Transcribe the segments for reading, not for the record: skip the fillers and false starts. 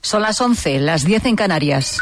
Son las 11, las 10 en Canarias.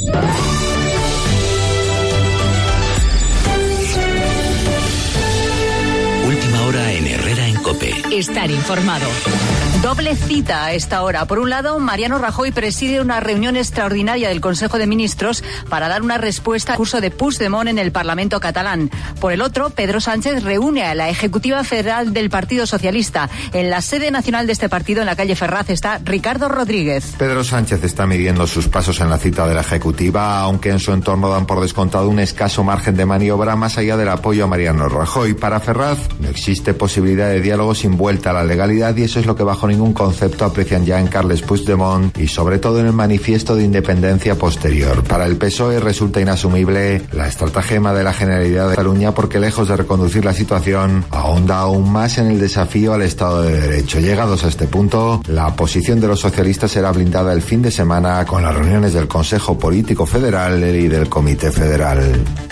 Última hora en Herrera en COPE. Estar informado. Doble cita a esta hora. Por un lado, Mariano Rajoy preside una reunión extraordinaria del Consejo de Ministros para dar una respuesta al curso de Puigdemont en el Parlamento catalán. Por el otro, Pedro Sánchez reúne a la Ejecutiva Federal del Partido Socialista. En la sede nacional de este partido, en la calle Ferraz, está Ricardo Rodríguez. Pedro Sánchez está midiendo sus pasos en la cita de la Ejecutiva, aunque en su entorno dan por descontado un escaso margen de maniobra más allá del apoyo a Mariano Rajoy. Para Ferraz, no existe posibilidad de diálogo sin vuelta a la legalidad y eso es lo que bajo ningún concepto aprecian ya en Carles Puigdemont y sobre todo en el manifiesto de independencia posterior. Para el PSOE resulta inasumible la estratagema de la Generalidad de Cataluña porque lejos de reconducir la situación ahonda aún más en el desafío al Estado de Derecho. Llegados a este punto, la posición de los socialistas será blindada el fin de semana con las reuniones del Consejo Político Federal y del Comité Federal.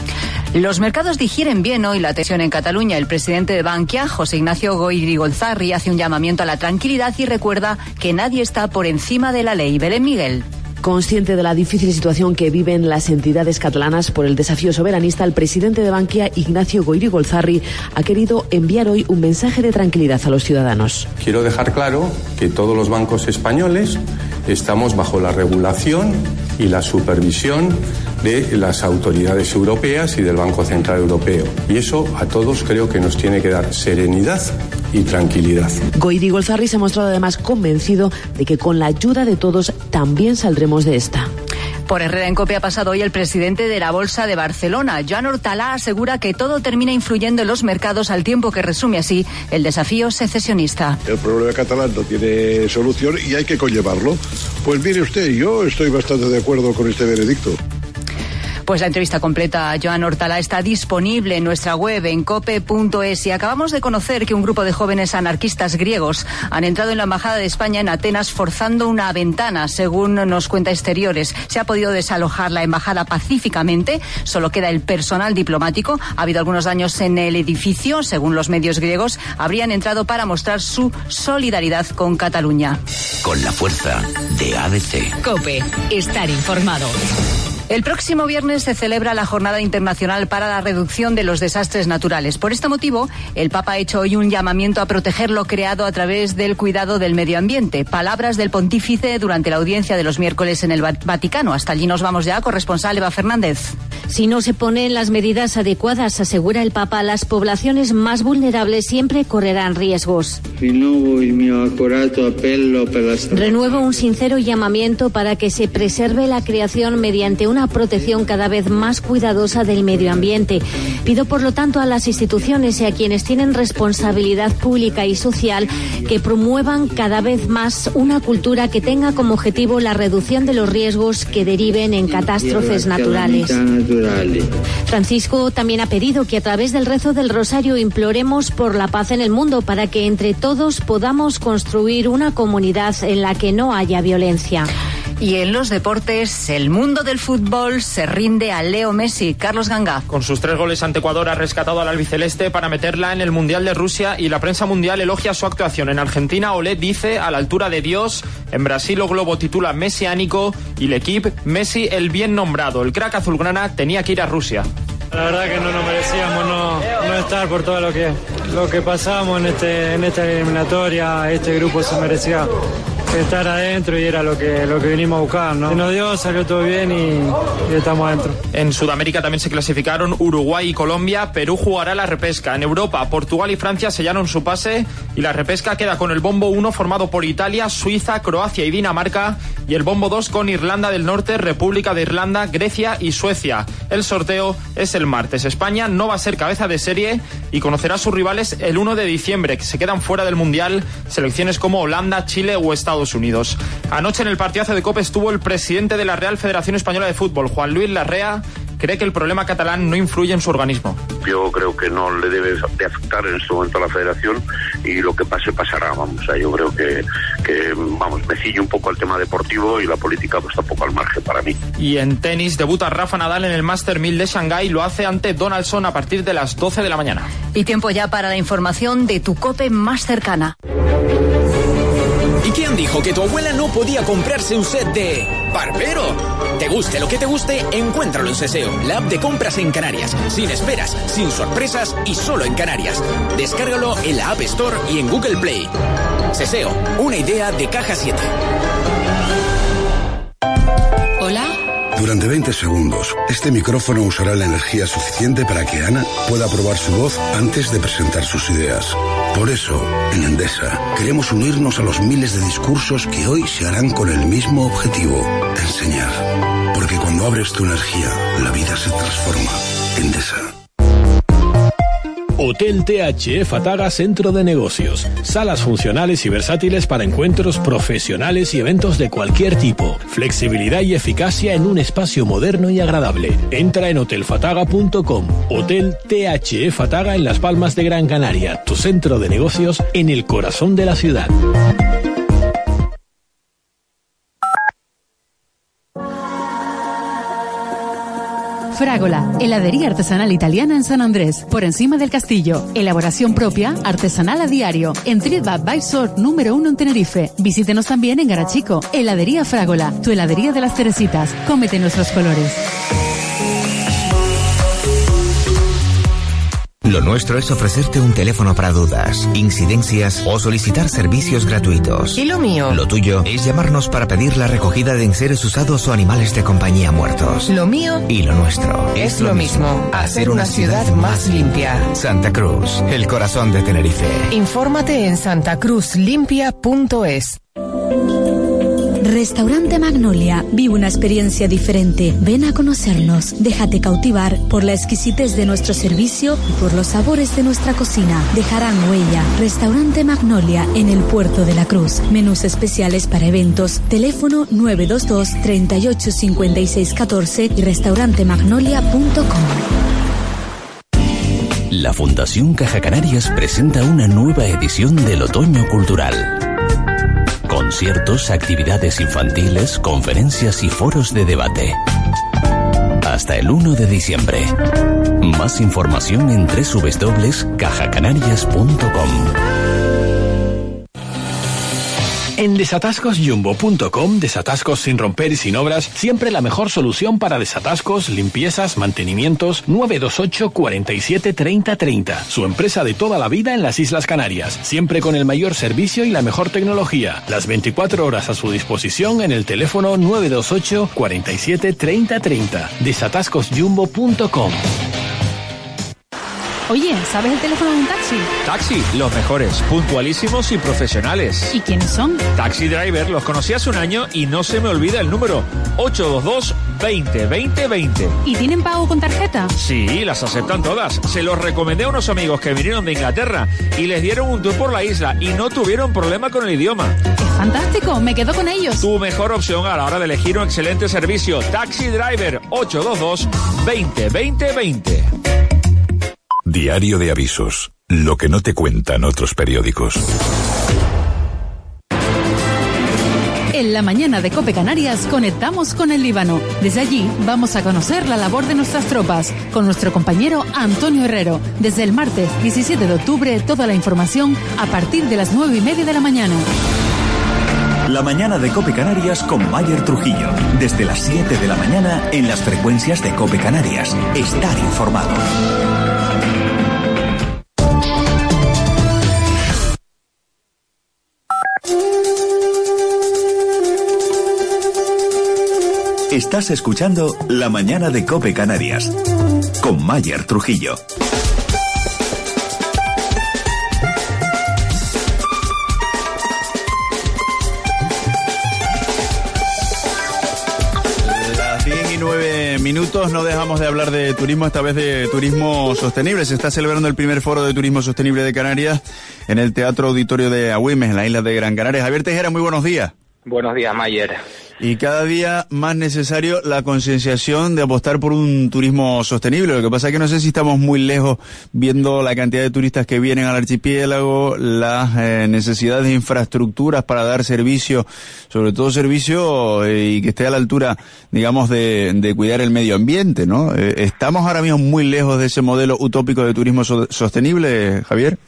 Los mercados digieren bien hoy la tensión en Cataluña. El presidente de Bankia, José Ignacio Goirigolzarri, hace un llamamiento a la tranquilidad y recuerda que nadie está por encima de la ley. Belén Miguel. Consciente de la difícil situación que viven las entidades catalanas por el desafío soberanista, el presidente de Bankia, Ignacio Goirigolzarri, ha querido enviar hoy un mensaje de tranquilidad a los ciudadanos. Quiero dejar claro que todos los bancos españoles estamos bajo la regulación y la supervisión de las autoridades europeas y del Banco Central Europeo. Y eso a todos creo que nos tiene que dar serenidad y tranquilidad. Goirigolzarri se ha mostrado además convencido de que con la ayuda de todos también saldremos de esta. Por Herrera en COPE ha pasado hoy el presidente de la Bolsa de Barcelona. Joan Hortalá asegura que todo termina influyendo en los mercados al tiempo que resume así el desafío secesionista. El problema catalán no tiene solución y hay que conllevarlo. Pues mire usted, yo estoy bastante de acuerdo con este veredicto. Pues la entrevista completa a Joan Hortalá está disponible en nuestra web en cope.es y acabamos de conocer que un grupo de jóvenes anarquistas griegos han entrado en la Embajada de España en Atenas forzando una ventana, según nos cuenta Exteriores. Se ha podido desalojar la embajada pacíficamente, solo queda el personal diplomático. Ha habido algunos daños en el edificio, según los medios griegos. Habrían entrado para mostrar su solidaridad con Cataluña. Con la fuerza de ABC. COPE. Estar informado. El próximo viernes se celebra la Jornada Internacional para la Reducción de los Desastres Naturales. Por este motivo, el Papa ha hecho hoy un llamamiento a proteger lo creado a través del cuidado del medio ambiente. Palabras del pontífice durante la audiencia de los miércoles en el Vaticano. Hasta allí nos vamos ya, corresponsal Eva Fernández. Si no se ponen las medidas adecuadas, asegura el Papa, las poblaciones más vulnerables siempre correrán riesgos. Renuevo un sincero llamamiento para que se preserve la creación mediante una protección cada vez más cuidadosa del medio ambiente. Pido, por lo tanto, a las instituciones y a quienes tienen responsabilidad pública y social que promuevan cada vez más una cultura que tenga como objetivo la reducción de los riesgos que deriven en catástrofes naturales. Francisco también ha pedido que a través del rezo del Rosario imploremos por la paz en el mundo para que entre todos podamos construir una comunidad en la que no haya violencia. Y en los deportes, el mundo del fútbol se rinde a Leo Messi. Carlos Ganga. Con sus 3 goles ante Ecuador ha rescatado al albiceleste para meterla en el Mundial de Rusia y la prensa mundial elogia su actuación. En Argentina, Olé dice a la altura de Dios. En Brasil, o Globo titula mesiánico y el equipo Messi el bien nombrado. El crack azulgrana tenía que ir a Rusia. La verdad que no nos merecíamos no estar por todo lo que pasamos en esta eliminatoria. Este grupo se merecía estar adentro y era lo que vinimos a buscar, ¿no? Se nos dio, salió todo bien y estamos adentro. En Sudamérica también se clasificaron Uruguay y Colombia. Perú jugará la repesca. En Europa, Portugal y Francia sellaron su pase y la repesca queda con el bombo 1 formado por Italia, Suiza, Croacia y Dinamarca y el bombo 2 con Irlanda del Norte, República de Irlanda, Grecia y Suecia. El sorteo es el martes. España no va a ser cabeza de serie y conocerá a sus rivales el 1 de diciembre, que se quedan fuera del Mundial selecciones como Holanda, Chile o Estados Unidos. Anoche en el partidazo de COPE estuvo el presidente de la Real Federación Española de Fútbol, Juan Luis Larrea. Cree que el problema catalán no influye en su organismo. Yo creo que no le debe de afectar en este momento a la federación y lo que pase pasará, vamos. O sea, yo creo que me ciño un poco al tema deportivo y la política pues tampoco al margen para mí. Y en tenis debuta Rafa Nadal en el Master 1000 de Shanghái, lo hace ante Donaldson a partir de las 12 de la mañana. Y tiempo ya para la información de tu COPE más cercana. ¿Y quién dijo dijo que tu abuela no podía comprarse un set de barbero. Te guste lo que te guste, encuéntralo en Seseo, la app de compras en Canarias. Sin esperas, sin sorpresas y solo en Canarias. Descárgalo en la App Store y en Google Play. Seseo, una idea de Caja 7. Hola. Durante 20 segundos, este micrófono usará la energía suficiente para que Ana pueda probar su voz antes de presentar sus ideas. Por eso, en Endesa, queremos unirnos a los miles de discursos que hoy se harán con el mismo objetivo: enseñar. Porque cuando abres tu energía, la vida se transforma. Endesa. Hotel THE Fataga Centro de Negocios. Salas funcionales y versátiles para encuentros profesionales y eventos de cualquier tipo. Flexibilidad y eficacia en un espacio moderno y agradable. Entra en hotelfataga.com. Hotel THE Fataga en Las Palmas de Gran Canaria. Tu centro de negocios en el corazón de la ciudad. Frágola, heladería artesanal italiana en San Andrés, por encima del castillo. Elaboración propia, artesanal a diario. En TripAdvisor número 1 en Tenerife. Visítenos también en Garachico. Heladería Frágola, tu heladería de las Teresitas. Cómete nuestros colores. Lo nuestro es ofrecerte un teléfono para dudas, incidencias o solicitar servicios gratuitos. ¿Y lo mío? Lo tuyo es llamarnos para pedir la recogida de enseres usados o animales de compañía muertos. Lo mío y lo nuestro es lo mismo. Hacer una ciudad más limpia. Santa Cruz, el corazón de Tenerife. Infórmate en santacruzlimpia.es. Restaurante Magnolia. Vive una experiencia diferente. Ven a conocernos. Déjate cautivar por la exquisitez de nuestro servicio y por los sabores de nuestra cocina. Dejarán huella. Restaurante Magnolia en el Puerto de la Cruz. Menús especiales para eventos. Teléfono 922 38 56 14 y restaurantemagnolia.com. La Fundación Caja Canarias presenta una nueva edición del Otoño Cultural. Conciertos, actividades infantiles, conferencias y foros de debate. Hasta el 1 de diciembre. Más información en www.cajacanarias.com. En desatascosjumbo.com, desatascos sin romper y sin obras, siempre la mejor solución para desatascos, limpiezas, mantenimientos. 928 47 30 30. Su empresa de toda la vida en las Islas Canarias, siempre con el mayor servicio y la mejor tecnología. Las 24 horas a su disposición en el teléfono 928 47 30 30. desatascosjumbo.com. Oye, ¿sabes el teléfono de un taxi? Taxi, los mejores, puntualísimos y profesionales. ¿Y quiénes son? Taxi Driver, los conocí hace un año y no se me olvida el número. 822 20 20 20. ¿Y tienen pago con tarjeta? Sí, las aceptan todas. Se los recomendé a unos amigos que vinieron de Inglaterra y les dieron un tour por la isla y no tuvieron problema con el idioma. Es fantástico, me quedo con ellos. Tu mejor opción a la hora de elegir un excelente servicio. Taxi Driver, 822 20 20 20. Diario de avisos. Lo que no te cuentan otros periódicos. En la mañana de COPE Canarias conectamos con el Líbano. Desde allí vamos a conocer la labor de nuestras tropas con nuestro compañero Antonio Herrero. Desde el martes 17 de octubre, toda la información a partir de las 9:30 de la mañana. La mañana de COPE Canarias con Mayer Trujillo. Desde las 7 de la mañana en las frecuencias de COPE Canarias. Estar informado. Estás escuchando La mañana de COPE Canarias con Mayer Trujillo. Las 10:09 minutos, no dejamos de hablar de turismo, esta vez de turismo sostenible. Se está celebrando el primer foro de turismo sostenible de Canarias en el Teatro Auditorio de Agüimes, en la isla de Gran Canaria. Javier Tejera, muy buenos días. Buenos días, Mayer. Y cada día más necesario la concienciación de apostar por un turismo sostenible. Lo que pasa es que no sé si estamos muy lejos viendo la cantidad de turistas que vienen al archipiélago, las necesidades de infraestructuras para dar servicio, sobre todo servicio y que esté a la altura, digamos, de cuidar el medio ambiente, ¿no? ¿Estamos ahora mismo muy lejos de ese modelo utópico de turismo sostenible, Javier?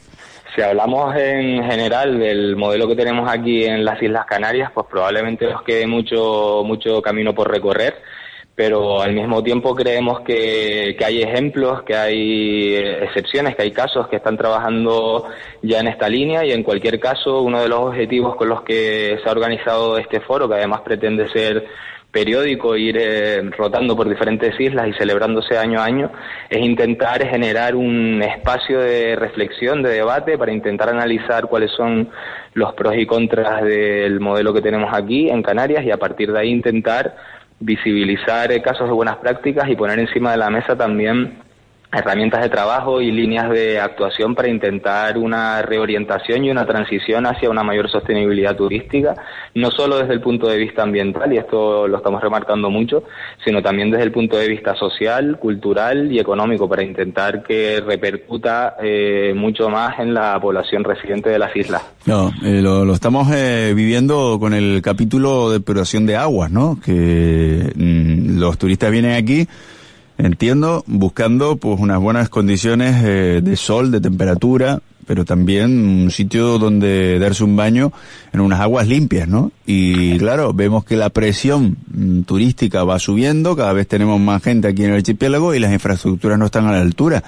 Si hablamos en general del modelo que tenemos aquí en las Islas Canarias, pues probablemente nos quede mucho camino por recorrer, pero al mismo tiempo creemos que hay ejemplos, que hay excepciones, que hay casos que están trabajando ya en esta línea, y en cualquier caso uno de los objetivos con los que se ha organizado este foro, que además pretende ser periódico, ir rotando por diferentes islas y celebrándose año a año, es intentar generar un espacio de reflexión, de debate, para intentar analizar cuáles son los pros y contras del modelo que tenemos aquí en Canarias, y a partir de ahí intentar visibilizar casos de buenas prácticas y poner encima de la mesa también herramientas de trabajo y líneas de actuación para intentar una reorientación y una transición hacia una mayor sostenibilidad turística, no solo desde el punto de vista ambiental, y esto lo estamos remarcando mucho, sino también desde el punto de vista social, cultural y económico, para intentar que repercuta mucho más en la población residente de las islas. No, lo estamos viviendo con el capítulo de depuración de aguas, ¿no? Que los turistas vienen aquí, entiendo, buscando pues unas buenas condiciones de sol, de temperatura, pero también un sitio donde darse un baño en unas aguas limpias, ¿no? Y claro, vemos que la presión turística va subiendo, cada vez tenemos más gente aquí en el archipiélago y las infraestructuras no están a la altura.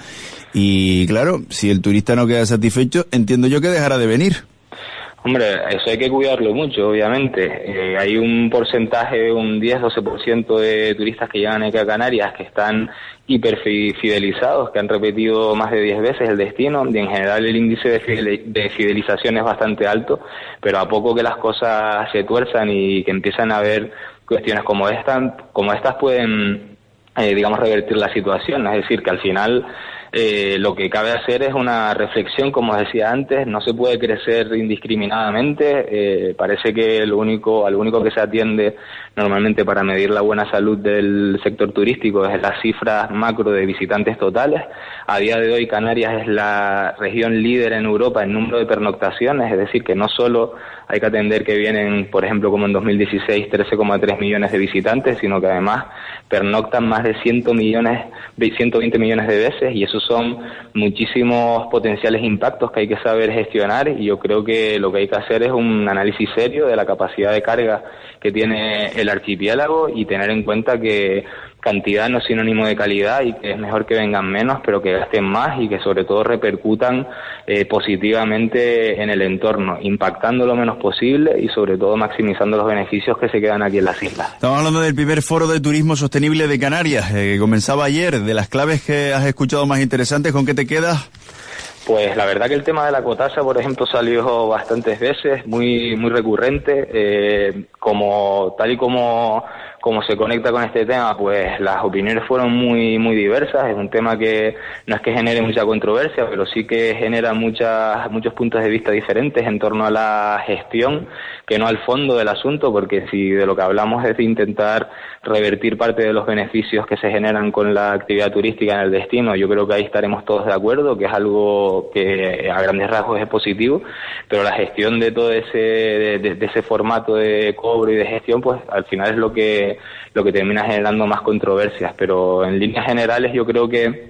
Y claro, si el turista no queda satisfecho, entiendo yo que dejará de venir. Hombre, eso hay que cuidarlo mucho, obviamente. Hay un porcentaje, un 10-12% de turistas que llegan aquí a Canarias que están hiperfidelizados, que han repetido más de 10 veces el destino, y en general el índice de fidelización es bastante alto, pero a poco que las cosas se tuerzan y que empiezan a haber cuestiones como estas pueden, digamos, revertir la situación. Es decir, que al final lo que cabe hacer es una reflexión, como decía antes. No se puede crecer indiscriminadamente. Parece que al único que se atiende normalmente para medir la buena salud del sector turístico es las cifras macro de visitantes totales. A día de hoy Canarias es la región líder en Europa en número de pernoctaciones, es decir, que no solo hay que atender que vienen, por ejemplo, como en 2016, 13,3 millones de visitantes, sino que además pernoctan más de 120 millones de veces, y esos son muchísimos potenciales impactos que hay que saber gestionar, y yo creo que lo que hay que hacer es un análisis serio de la capacidad de carga que tiene el archipiélago y tener en cuenta que cantidad no es sinónimo de calidad, y que es mejor que vengan menos pero que gasten más, y que sobre todo repercutan positivamente en el entorno, impactando lo menos posible y sobre todo maximizando los beneficios que se quedan aquí en las islas. Estamos hablando del primer foro de turismo sostenible de Canarias, que comenzaba ayer. De las claves que has escuchado más interesantes, ¿con qué te quedas? Pues la verdad que el tema de la ecotasa, por ejemplo, salió bastantes veces, muy recurrente, tal y como se conecta con este tema, pues las opiniones fueron muy diversas. Es un tema que no es que genere mucha controversia, pero sí que genera muchos puntos de vista diferentes en torno a la gestión, que no al fondo del asunto, porque si de lo que hablamos es de intentar revertir parte de los beneficios que se generan con la actividad turística en el destino, yo creo que ahí estaremos todos de acuerdo, que es algo que a grandes rasgos es positivo, pero la gestión de todo ese formato de cobro y de gestión, pues al final es lo que termina generando más controversias. Pero en líneas generales yo creo que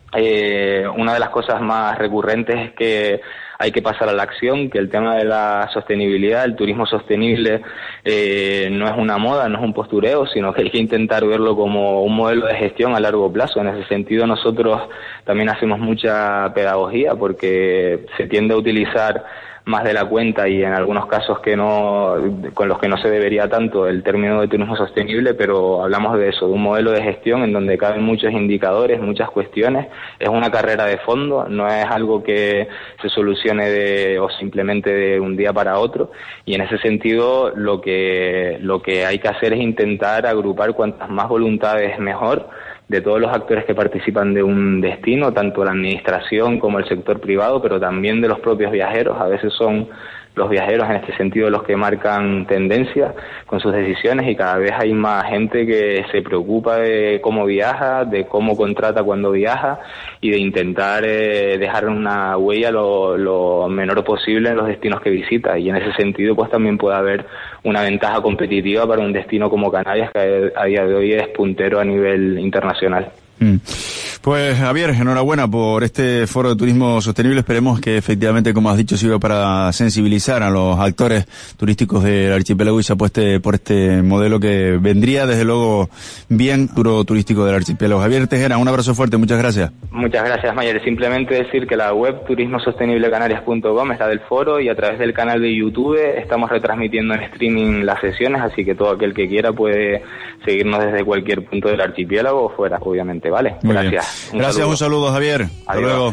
una de las cosas más recurrentes es que hay que pasar a la acción, que el tema de la sostenibilidad, el turismo sostenible, no es una moda, no es un postureo, sino que hay que intentar verlo como un modelo de gestión a largo plazo. En ese sentido nosotros también hacemos mucha pedagogía, porque se tiende a utilizar más de la cuenta, y en algunos casos con los que no se debería tanto, el término de turismo sostenible, pero hablamos de eso, de un modelo de gestión en donde caben muchos indicadores, muchas cuestiones. Es una carrera de fondo, no es algo que se solucione o simplemente de un día para otro, y en ese sentido lo que hay que hacer es intentar agrupar cuantas más voluntades mejor de todos los actores que participan de un destino, tanto la administración como el sector privado, pero también de los propios viajeros. A veces son los viajeros en este sentido los que marcan tendencia con sus decisiones, y cada vez hay más gente que se preocupa de cómo viaja, de cómo contrata cuando viaja, y de intentar dejar una huella lo menor posible en los destinos que visita. Y en ese sentido pues también puede haber una ventaja competitiva para un destino como Canarias, que a día de hoy es puntero a nivel internacional. Pues Pues Javier, enhorabuena por este foro de turismo sostenible. Esperemos que efectivamente, como has dicho, sirva para sensibilizar a los actores turísticos del archipiélago y se apueste por este modelo que vendría desde luego bien futuro turístico del archipiélago. Javier Tejera, un abrazo fuerte, muchas gracias. Muchas gracias, Mayer. Simplemente decir que la web turismosostenible.canarias.com está del foro y a través del canal de YouTube estamos retransmitiendo en streaming las sesiones, así que todo aquel que quiera puede seguirnos desde cualquier punto del archipiélago o fuera, obviamente, ¿vale? Muy Gracias. Gracias, un saludo, Javier. Hasta luego.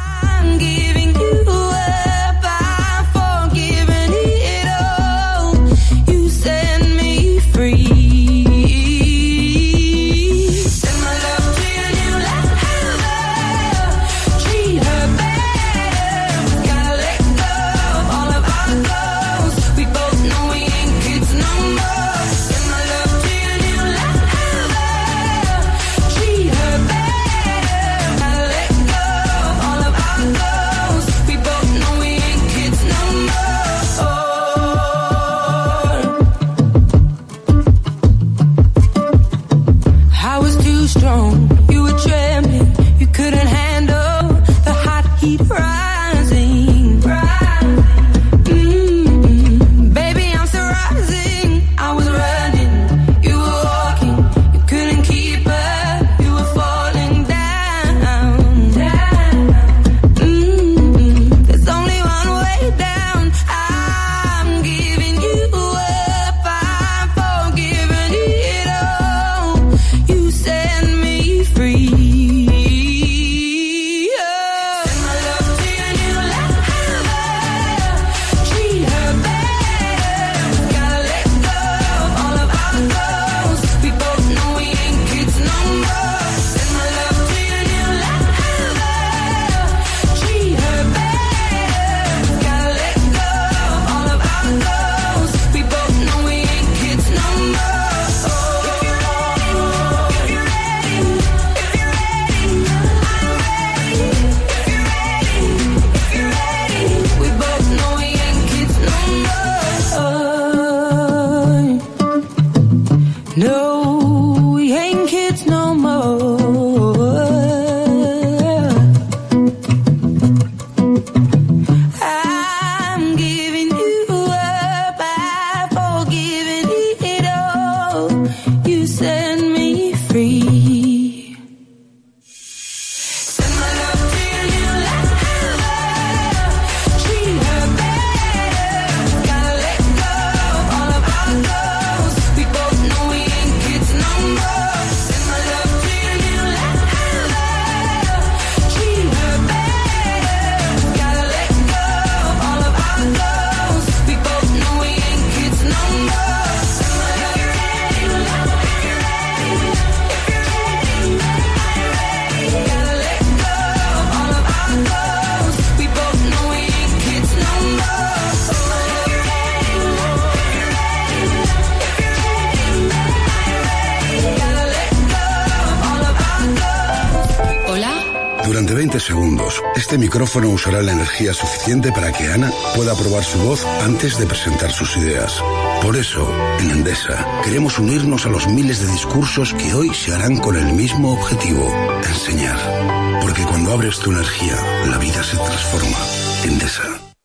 Durante 20 segundos, este micrófono usará la energía suficiente para que Ana pueda probar su voz antes de presentar sus ideas. Por eso, en Endesa, queremos unirnos a los miles de discursos que hoy se harán con el mismo objetivo: enseñar. Porque cuando abres tu energía, la vida se transforma. Endesa.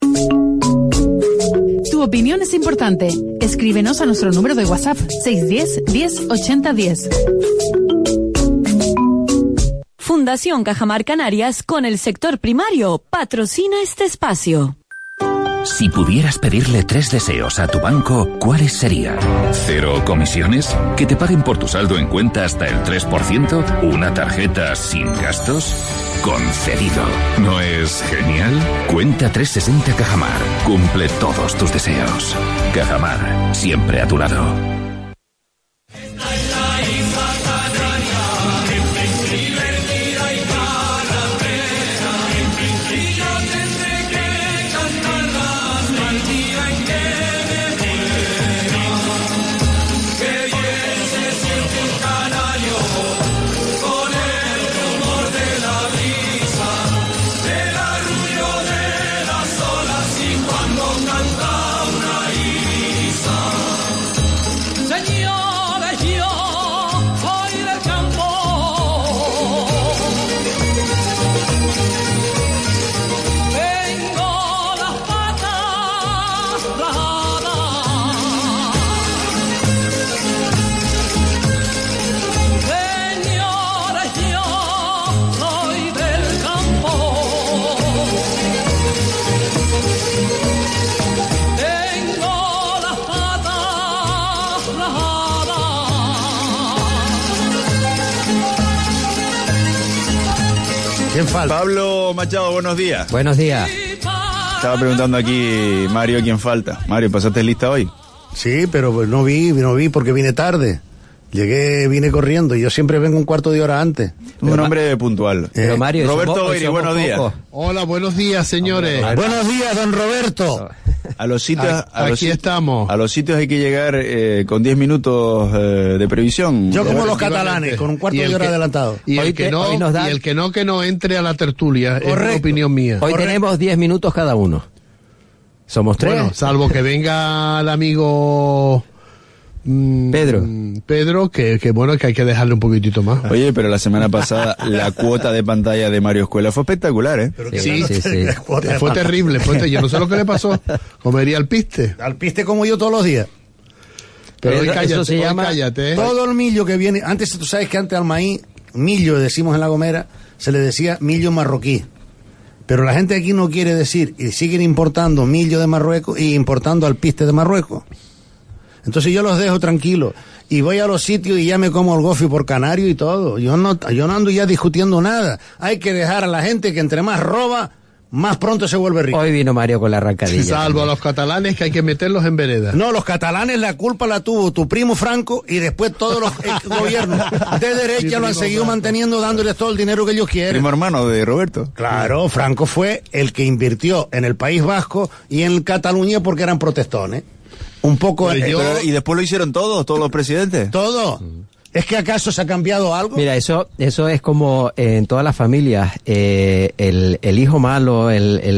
Tu opinión es importante. Escríbenos a nuestro número de WhatsApp 610 10 80 10. Fundación Cajamar Canarias con el sector primario patrocina este espacio. Si pudieras pedirle 3 deseos a tu banco, ¿cuáles serían? ¿Cero comisiones? ¿Que te paguen por tu saldo en cuenta hasta el 3%? ¿Una tarjeta sin gastos? Concedido. ¿No es genial? Cuenta 360 Cajamar. Cumple todos tus deseos. Cajamar, siempre a tu lado. ¿Quién falta? Pablo Machado, buenos días. Buenos días. Estaba preguntando aquí, Mario, ¿quién falta? Mario, ¿pasaste lista hoy? Sí, pero pues no vi porque vine tarde. Vine corriendo y yo siempre vengo un cuarto de hora antes. Un hombre puntual. Pero Mario, Roberto Oiri, buenos días. Hola, buenos días, señores. Buenos días, don Roberto. A los sitios, aquí estamos. A los sitios hay que llegar con 10 minutos de previsión. Yo como los catalanes, con un cuarto de hora adelantado. Y el que no entre a la tertulia, es una opinión mía. Hoy tenemos 10 minutos cada uno. Somos 3. Bueno, salvo que venga el amigo... Pedro, que bueno, que hay que dejarle un poquitito más. Oye, pero la semana pasada la cuota de pantalla de Mario Escuela fue espectacular, ¿eh? Sí. Fue terrible, yo no sé lo que le pasó. Comería al piste. Al piste como yo todos los días. Pero hoy cállate, ¿eh? Todo el millo que viene, antes tú sabes que antes al maíz, millo decimos en La Gomera, se le decía millo marroquí. Pero la gente aquí no quiere decir, y siguen importando millo de Marruecos y importando al piste de Marruecos. Entonces yo los dejo tranquilos y voy a los sitios y ya me como el gofi por canario y todo. Yo no ando ya discutiendo nada. Hay que dejar a la gente que entre más roba, más pronto se vuelve rico. Hoy vino Mario con la arrancadilla. Salvo a los catalanes, que hay que meterlos en vereda. No, los catalanes la culpa la tuvo tu primo Franco y después todos los gobiernos de derecha lo han seguido manteniendo, dándoles todo el dinero que ellos quieren. Primo hermano de Roberto. Claro, Franco fue el que invirtió en el País Vasco y en Cataluña porque eran protestones. Un poco... ¿Y después lo hicieron todos los presidentes? ¿Todo? ¿Es que acaso se ha cambiado algo? Mira, eso es como en todas las familias, el hijo malo,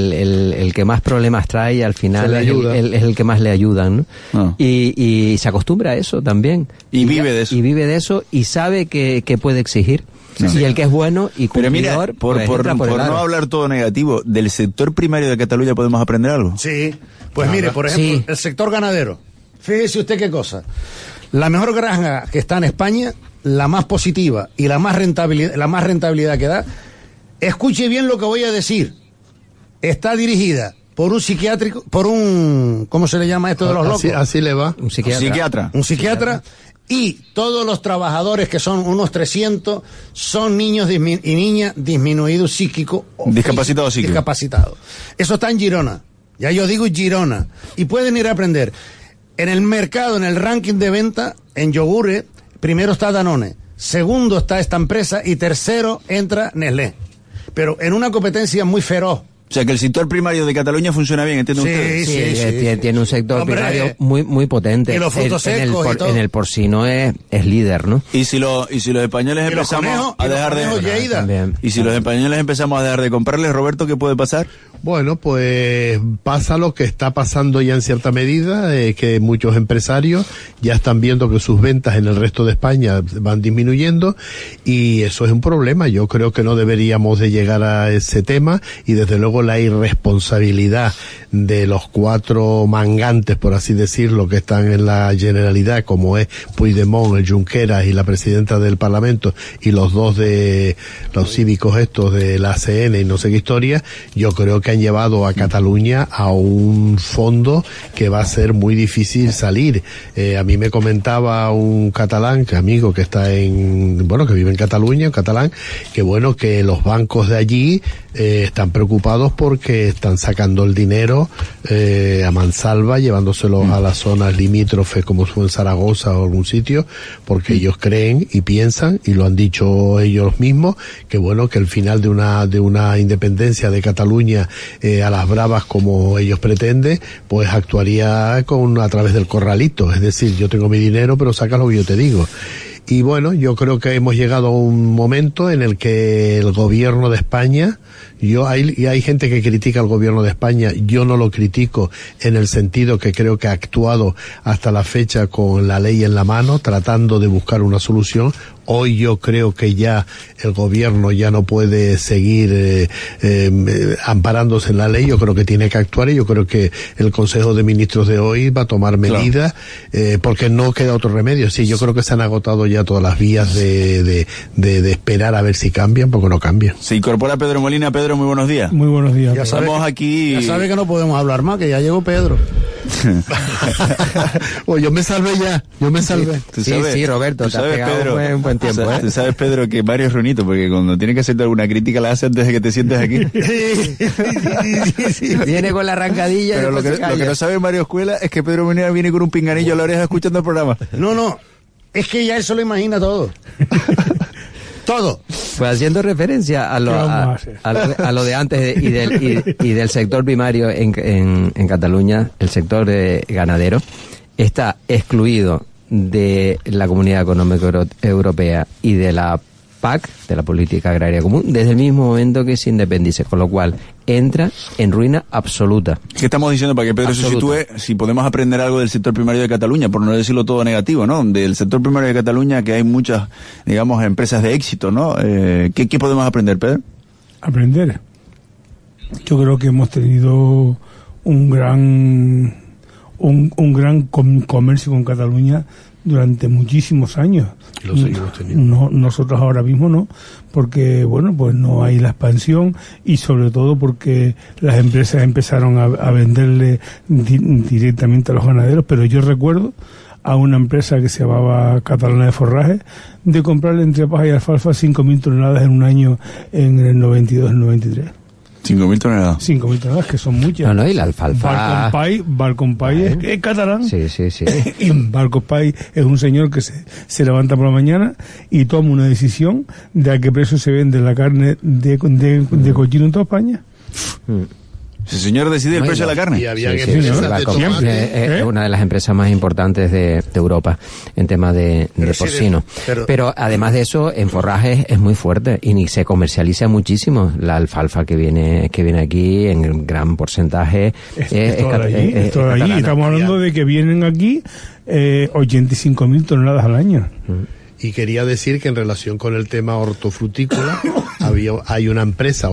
el que más problemas trae, al final es el que más le ayudan, ¿no? Y se acostumbra a eso también. Y vive de eso. Y vive de eso y sabe que puede exigir. Sí. Y el que es bueno y cumplidor... Pero mira, por no hablar todo negativo, ¿del sector primario de Cataluña podemos aprender algo? Sí, pues mire, por ejemplo, el sector ganadero. Fíjese usted qué cosa. La mejor granja que está en España, la más positiva y la más rentabilidad que da, escuche bien lo que voy a decir, está dirigida por un psiquiátrico, ¿cómo se le llama esto de los locos? Así le va. Un psiquiatra. Un psiquiatra. Y todos los trabajadores, que son unos 300, son niños y niñas disminuidos psíquico. Discapacitados psíquicos. Discapacitados. Eso está en Girona. Ya yo digo Girona. Y pueden ir a aprender. En el mercado, en el ranking de venta, en yogures, primero está Danone, segundo está esta empresa y tercero entra Nestlé. Pero en una competencia muy feroz. O sea, que el sector primario de Cataluña funciona bien, ¿entienden ustedes? Sí. Tiene un sector primario muy potente. Y los frutos secos y todo. En el porcino es líder, ¿no? Y si los españoles empezamos a dejar de... Y si los españoles empezamos a dejar de comprarles, Roberto, ¿qué puede pasar? Bueno, pues pasa lo que está pasando ya en cierta medida, que muchos empresarios ya están viendo que sus ventas en el resto de España van disminuyendo y eso es un problema. Yo creo que no deberíamos de llegar a ese tema y desde luego la irresponsabilidad de los 4 mangantes, por así decirlo, que están en la Generalidad, como es Puigdemont, el Junqueras y la presidenta del Parlamento y los 2 de los cívicos estos de la ACN y no sé qué historia, yo creo que han llevado a Cataluña a un fondo que va a ser muy difícil salir. A mí me comentaba un catalán, amigo que está que vive en Cataluña, un catalán, que los bancos de allí están preocupados porque están sacando el dinero a mansalva, llevándoselo a las zonas limítrofes como fue en Zaragoza o algún sitio, porque ellos creen y piensan, y lo han dicho ellos mismos, que el final de una independencia de Cataluña a las bravas como ellos pretenden, pues actuaría a través del corralito, es decir, yo tengo mi dinero pero sacas lo que yo te digo. Y yo creo que hemos llegado a un momento en el que el gobierno de España, hay gente que critica al gobierno de España, yo no lo critico en el sentido que creo que ha actuado hasta la fecha con la ley en la mano, tratando de buscar una solución. Hoy yo creo que ya el gobierno ya no puede seguir amparándose en la ley, yo creo que tiene que actuar y yo creo que el Consejo de Ministros de hoy va a tomar medidas, porque no queda otro remedio. Sí, yo creo que se han agotado ya todas las vías de esperar a ver si cambian, porque no cambian. Se incorpora Pedro Molina. Pedro, muy buenos días. Muy buenos días. Ya estamos aquí. Ya sabe que no podemos hablar más, que ya llegó Pedro. Pues yo me salvé ya, Sí, Roberto, te has pegado Pedro, un buen tiempo. Tú sabes, Pedro, que Mario es runito, porque cuando tiene que hacerte alguna crítica la hace antes de que te sientes aquí. Viene con la arrancadilla. Pero lo que no sabe Mario Escuela es que Pedro Menea viene con un pinganillo a la oreja escuchando el programa. No, es que ya él se lo imagina todo. Todo. Pues haciendo referencia a lo de antes y del sector primario en Cataluña, el sector ganadero está excluido de la Comunidad Económica Europea y de la PAC, de la Política Agraria Común, desde el mismo momento que se independice, con lo cual entra en ruina absoluta. ¿Qué estamos diciendo para que Pedro se sitúe? Si podemos aprender algo del sector primario de Cataluña, por no decirlo todo negativo, ¿no? Del sector primario de Cataluña, que hay muchas, digamos, empresas de éxito, ¿no? ¿Qué podemos aprender, Pedro? Aprender. Yo creo que hemos tenido un gran comercio con Cataluña durante muchísimos años. Lo seguimos teniendo. No, nosotros ahora mismo no, porque bueno, pues no hay la expansión y sobre todo porque las empresas empezaron a venderle directamente a los ganaderos, pero yo recuerdo a una empresa que se llamaba Catalana de Forraje de comprarle entre paja y alfalfa 5.000 toneladas en un año en el 92, el 93. 5.000 toneladas. 5.000 toneladas, que son muchas. No, y la alfalfa... Balconpay es catalán. Sí. Y Balconpay es un señor que se levanta por la mañana y toma una decisión de a qué precio se vende la carne de cochino en toda España. Ese señor decide el precio de la carne. Y había es una de las empresas más importantes de Europa en tema de porcino. Pero además de eso, en forrajes es muy fuerte y se comercializa muchísimo. La alfalfa que viene aquí en gran porcentaje es allí. Estamos hablando de que vienen aquí 85.000 toneladas al año. Y quería decir que en relación con el tema hortofrutícola, había una empresa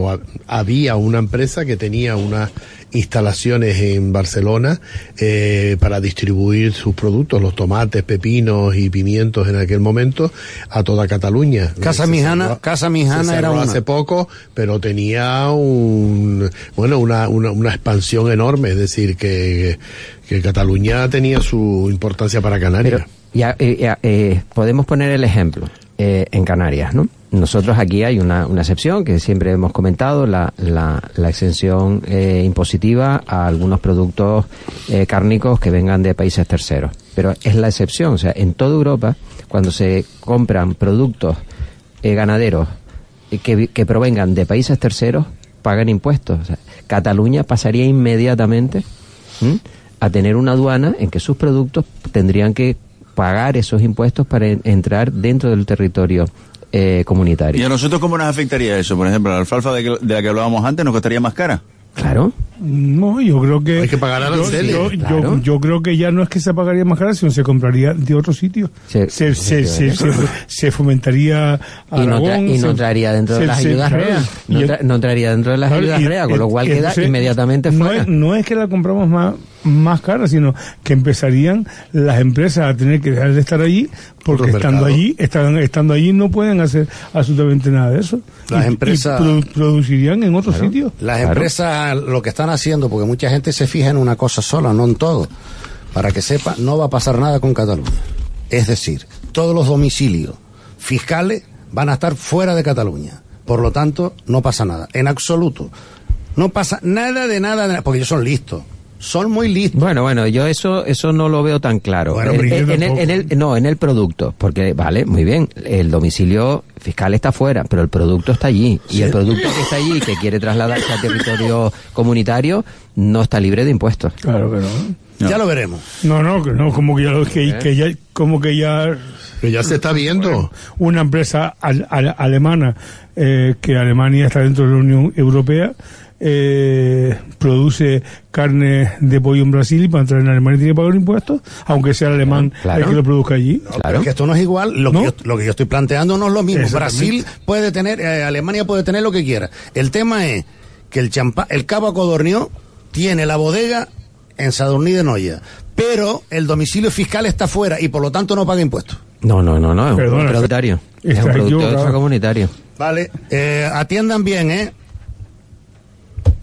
que tenía unas instalaciones en Barcelona para distribuir sus productos, los tomates, pepinos y pimientos en aquel momento, a toda Cataluña. Casa Mijana era una. Hace poco, pero tenía una expansión enorme, es decir, que Cataluña tenía su importancia para Canarias. Podemos poner el ejemplo en Canarias, ¿no? Nosotros aquí hay una excepción que siempre hemos comentado, la exención impositiva a algunos productos cárnicos que vengan de países terceros. Pero es la excepción, o sea, en toda Europa, cuando se compran productos ganaderos que provengan de países terceros, pagan impuestos. O sea, Cataluña pasaría inmediatamente a tener una aduana en que sus productos tendrían que pagar esos impuestos para entrar dentro del territorio comunitario. ¿Y a nosotros cómo nos afectaría eso? Por ejemplo, la alfalfa de la que hablábamos antes nos costaría más cara. Claro. No, yo creo que... Hay que pagar aranceles. Yo creo que ya no es que se pagaría más cara, sino se compraría de otro sitio. Se fomentaría Aragón, y no entraría dentro de las ayudas REA. No entraría dentro de las ayudas REA, con lo cual queda inmediatamente fuera. No es que la compramos más cara, sino que empezarían las empresas a tener que dejar de estar allí, porque estando allí no pueden hacer absolutamente nada de eso. Las empresas producirían en otro sitio. Las empresas lo que están haciendo, porque mucha gente se fija en una cosa sola, no en todo. Para que sepa, no va a pasar nada con Cataluña. Es decir, todos los domicilios fiscales van a estar fuera de Cataluña. Por lo tanto, no pasa nada. En absoluto. No pasa nada de nada, porque ellos son listos. Son muy listos. Bueno, yo eso no lo veo tan claro. Bueno, en el producto, porque vale, muy bien, el domicilio fiscal está fuera, pero el producto está allí. ¿Sí? Y el producto que está allí, que quiere trasladarse a territorio comunitario, no está libre de impuestos. Claro que no. Ya lo veremos. No, como que ya se está viendo. Una empresa alemana, que Alemania está dentro de la Unión Europea, produce carne de pollo en Brasil y para entrar en Alemania tiene que pagar impuestos, aunque sea el alemán el que lo produzca allí. Claro. Que esto no es igual, lo que yo estoy planteando no es lo mismo. Brasil puede tener, Alemania puede tener lo que quiera. El tema es que el Cabo Codornió tiene la bodega en Sadurní de Noia, pero el domicilio fiscal está fuera y por lo tanto no paga impuestos. No, es un producto comunitario. Es un producto extracomunitario. Vale, atiendan bien,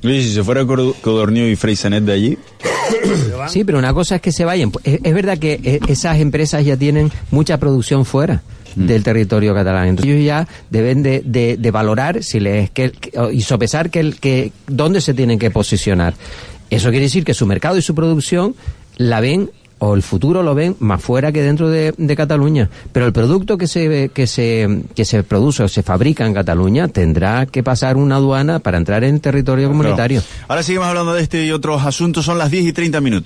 Oye, si se fuera Codorníu y Freixenet de allí... Sí, pero una cosa es que se vayan. Es verdad que esas empresas ya tienen mucha producción fuera del territorio catalán. Entonces ellos ya deben de valorar si y sopesar que dónde se tienen que posicionar. Eso quiere decir que su mercado y su producción la ven, o el futuro lo ven más fuera que dentro de Cataluña. Pero el producto que se produce o se fabrica en Cataluña tendrá que pasar una aduana para entrar en territorio comunitario. Pero ahora seguimos hablando de este y otros asuntos. Son las 10:30.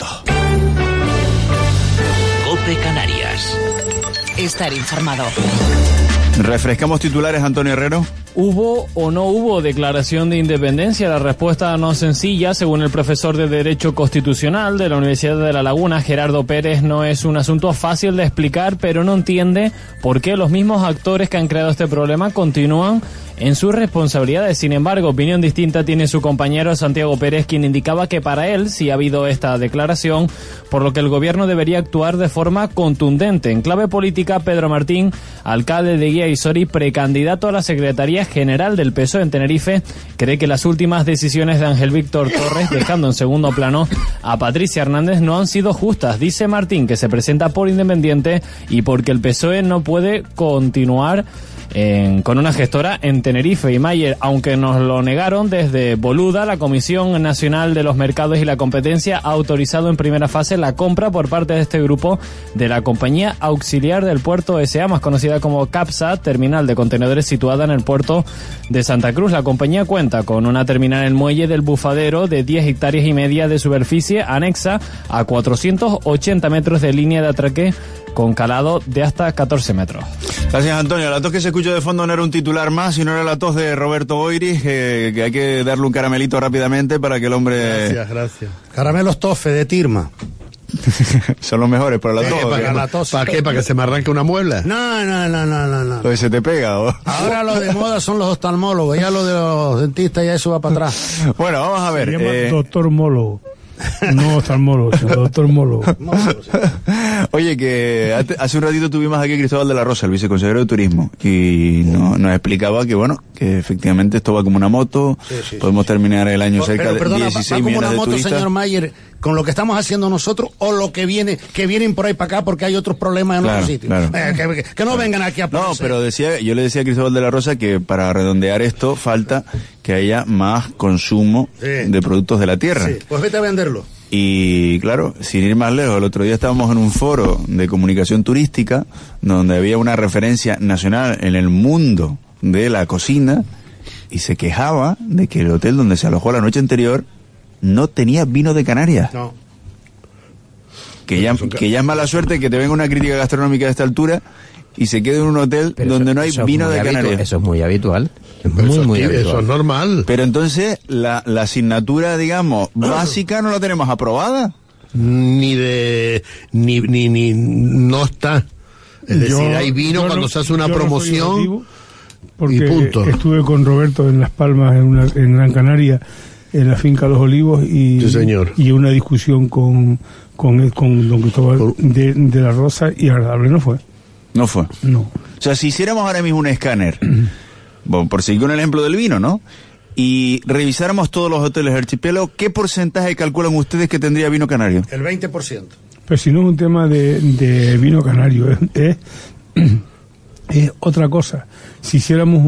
COPE Canarias. Estar informado. Refrescamos titulares, Antonio Herrero. ¿Hubo o no hubo declaración de independencia? La respuesta no es sencilla. Según el profesor de Derecho Constitucional de la Universidad de La Laguna, Gerardo Pérez, no es un asunto fácil de explicar, pero no entiende por qué los mismos actores que han creado este problema continúan en sus responsabilidades. Sin embargo, opinión distinta tiene su compañero Santiago Pérez, quien indicaba que para él sí ha habido esta declaración, por lo que el gobierno debería actuar de forma contundente. En clave política, Pedro Martín, alcalde de Guía y Sori, precandidato a la Secretaría General del PSOE en Tenerife, cree que las últimas decisiones de Ángel Víctor Torres, dejando en segundo plano a Patricia Hernández, no han sido justas. Dice Martín que se presenta por independiente y porque el PSOE no puede continuar con una gestora en Tenerife. Y Mayer, aunque nos lo negaron desde Boluda, la Comisión Nacional de los Mercados y la Competencia ha autorizado en primera fase la compra por parte de este grupo de la compañía auxiliar del puerto S.A., más conocida como CAPSA, terminal de contenedores situada en el puerto de Santa Cruz. La compañía cuenta con una terminal en el muelle del Bufadero de 10,5 hectáreas de superficie, anexa a 480 metros de línea de atraque con calado de hasta 14 metros. Gracias, Antonio. La tos que se escuchó de fondo no era un titular más, sino era la tos de Roberto Boiris, que hay que darle un caramelito rápidamente para que el hombre... Gracias. Caramelos Tofe de Tirma. Son los mejores para la tos. Para la tos. ¿Para qué? ¿Para que se me arranque una muela? No. Lo que se te pega, ¿o? Ahora lo de moda son los oftalmólogos, ya lo de los dentistas ya eso va para atrás. Bueno, vamos a ver. Se llama doctor Mólogo. No oftalmólogo, sino doctor Mólogo. Oye, que hace un ratito tuvimos aquí a Cristóbal de la Rosa, el viceconsejero de Turismo, y nos explicaba que, bueno, que efectivamente esto va como una moto, podemos terminar el año cerca de 16 millones de turistas. Señor Mayer, con lo que estamos haciendo nosotros o lo que vienen por ahí para acá porque hay otros problemas en otros sitios. Claro. Que no vengan aquí a ponerse. No, pero yo le decía a Cristóbal de la Rosa que para redondear esto falta que haya más consumo de productos de la tierra. Sí, pues vete a venderlo. Y claro, sin ir más lejos, el otro día estábamos en un foro de comunicación turística donde había una referencia nacional en el mundo de la cocina y se quejaba de que el hotel donde se alojó la noche anterior no tenía vino de Canarias. No. Que ya es mala suerte que te venga una crítica gastronómica de esta altura y se quede en un hotel donde no hay vino de Canarias. Eso es muy habitual. Muy habitual. Eso es normal. Pero entonces, la asignatura, digamos, básica no la tenemos aprobada. Ni no está. Es decir, hay vino cuando se hace una promoción porque y punto. Estuve con Roberto en Las Palmas, en Gran Canaria, en la finca Los Olivos, y, sí, señor. Y una discusión con don Cristóbal de la Rosa, y agradable no fue. No fue. No. O sea, si hiciéramos ahora mismo un escáner, bueno, por seguir con el ejemplo del vino, ¿no? Y revisáramos todos los hoteles del archipiélago, ¿qué porcentaje calculan ustedes que tendría vino canario? El 20%. Pero si no es un tema de vino canario, es otra cosa. Si hiciéramos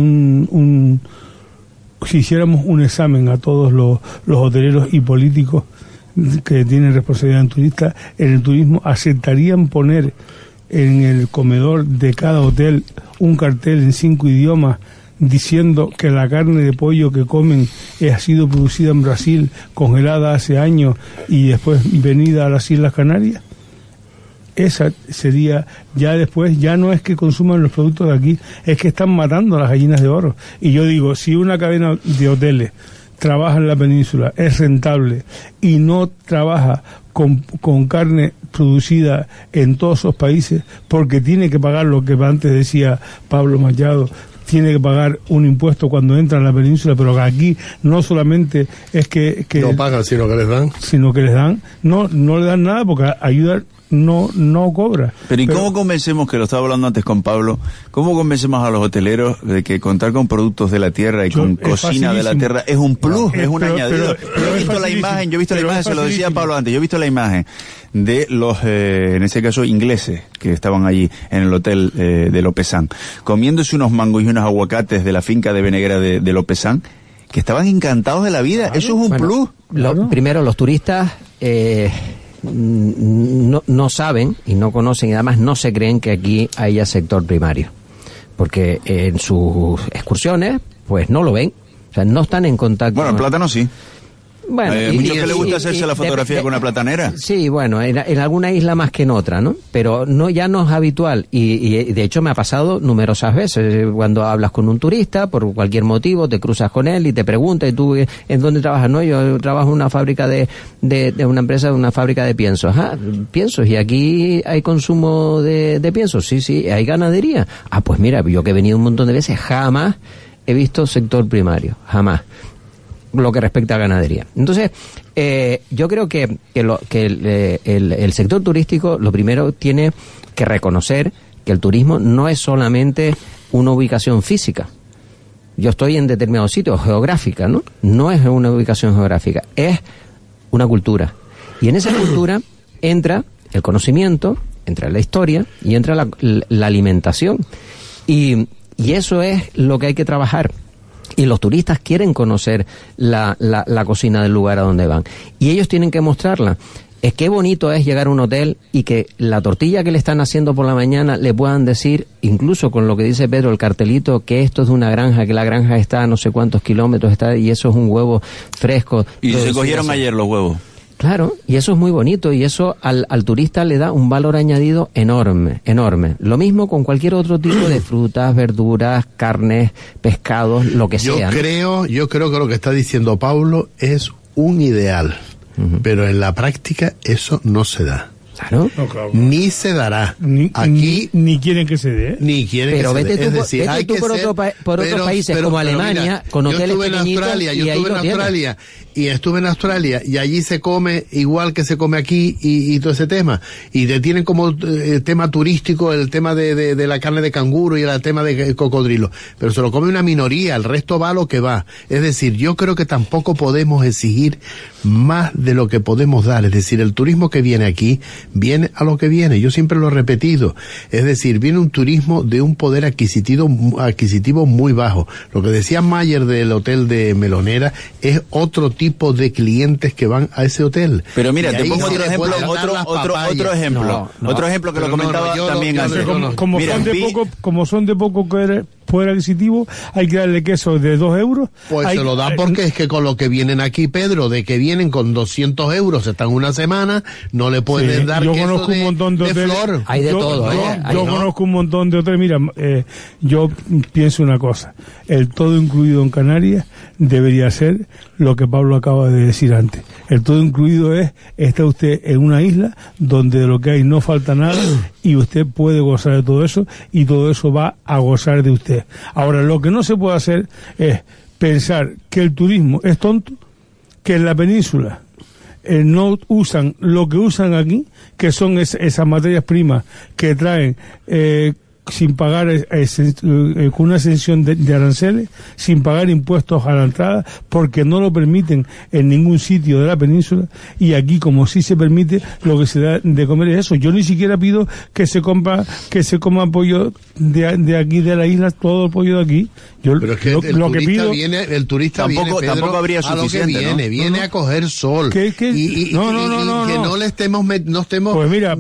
si hiciéramos un examen a todos los hoteleros y políticos que tienen responsabilidad en el turismo, aceptarían poner en el comedor de cada hotel un cartel en 5 idiomas diciendo que la carne de pollo que comen ha sido producida en Brasil, congelada hace años y después venida a las Islas Canarias. Esa sería, ya después, ya no es que consuman los productos de aquí, es que están matando a las gallinas de oro. Y yo digo, si una cadena de hoteles trabaja en la península, es rentable y no trabaja con carne producida en todos esos países porque tiene que pagar lo que antes decía Pablo Machado, tiene que pagar un impuesto cuando entra en la península, pero aquí no solamente es que no pagan, sino que les dan. No le dan nada porque ayuda no cobra. Pero ¿y cómo convencemos, que lo estaba hablando antes con Pablo, cómo convencemos a los hoteleros de que contar con productos de la tierra y con cocina de la tierra es un plus, es un añadido? Yo he visto la imagen, se lo decía Pablo antes, yo he visto la imagen de los, en ese caso, ingleses que estaban allí en el hotel de Lopezán, comiéndose unos mangos y unos aguacates de la finca de Veneguera de Lopezán, que estaban encantados de la vida. Claro, eso es un plus. Primero, los turistas no saben y no conocen, y además no se creen que aquí haya sector primario, porque en sus excursiones pues no lo ven, o sea, no están en contacto. Bueno, en Plátano sí. Bueno, muchos que le gusta hacerse la fotografía con una platanera. Sí, bueno, en alguna isla más que en otra, ¿no? Pero ya no es habitual, y de hecho me ha pasado numerosas veces, cuando hablas con un turista, por cualquier motivo, te cruzas con él y te pregunta, ¿y tú en dónde trabajas? No, yo trabajo en una fábrica de una empresa, de una fábrica de piensos. Piensos, ¿y aquí hay consumo de piensos? Sí, hay ganadería. Pues mira, yo que he venido un montón de veces, jamás he visto sector primario, jamás, lo que respecta a ganadería. Entonces, yo creo que el sector turístico, lo primero, tiene que reconocer que el turismo no es solamente una ubicación física. Yo estoy en determinado sitio, geográfica, ¿no? No es una ubicación geográfica, es una cultura. Y en esa cultura entra el conocimiento, entra la historia y entra la alimentación. Y eso es lo que hay que trabajar. Y los turistas quieren conocer la cocina del lugar a donde van. Y ellos tienen que mostrarla. Es que bonito es llegar a un hotel y que la tortilla que le están haciendo por la mañana le puedan decir, incluso con lo que dice Pedro, el cartelito, que esto es de una granja, que la granja está a no sé cuántos kilómetros, y eso es un huevo fresco. Y se cogieron ayer los huevos. Claro, y eso es muy bonito, y eso al turista le da un valor añadido enorme. Lo mismo con cualquier otro tipo de frutas, verduras, carnes, pescados, lo que sea. Yo creo que lo que está diciendo Pablo es un ideal, pero en la práctica eso no se da. Claro. No, claro. Ni se dará. Aquí ni quieren que se dé. Ni quieren que se dé. Pero vete tú por otros países como Alemania, mira, con hoteles pequeñitos. Yo estuve en Australia y allí se come igual que se come aquí y todo ese tema. Y te tienen como tema turístico el tema de la carne de canguro y el tema de cocodrilo. Pero se lo come una minoría, el resto va lo que va. Es decir, yo creo que tampoco podemos exigir más de lo que podemos dar. Es decir, el turismo que viene aquí viene a lo que viene. Yo siempre lo he repetido. Es decir, viene un turismo de un poder adquisitivo muy bajo. Lo que decía Mayer del hotel de Melonera es otro tipo de clientes que van a ese hotel. Pero mira, te pongo otro ejemplo, otro ejemplo que lo comentaba también antes. Como son de poco poder adquisitivo, hay que darle queso de 2 euros. Pues se lo da porque es que con lo que vienen aquí, Pedro, de que vienen con 200 euros, están una semana, no le pueden dar yo queso conozco un montón de hoteles, flor. Hay de todo, yo conozco un montón de hoteles. Mira, yo pienso una cosa, el todo incluido en Canarias debería ser lo que Pablo acaba de decir antes. El todo incluido está usted en una isla donde de lo que hay no falta nada y usted puede gozar de todo eso y todo eso va a gozar de usted. Ahora, lo que no se puede hacer es pensar que el turismo es tonto, que en la península no usan lo que usan aquí, que son esas materias primas que traen sin pagar, con una exención de aranceles, sin pagar impuestos a la entrada, porque no lo permiten en ningún sitio de la península, y aquí, como sí se permite, lo que se da de comer es eso. Yo ni siquiera pido que se coma pollo de aquí, de la isla, todo el pollo de aquí. Pero es que el turista viene, Pedro, tampoco habría suficiente, a lo que viene a coger sol. Que no le estemos buscando,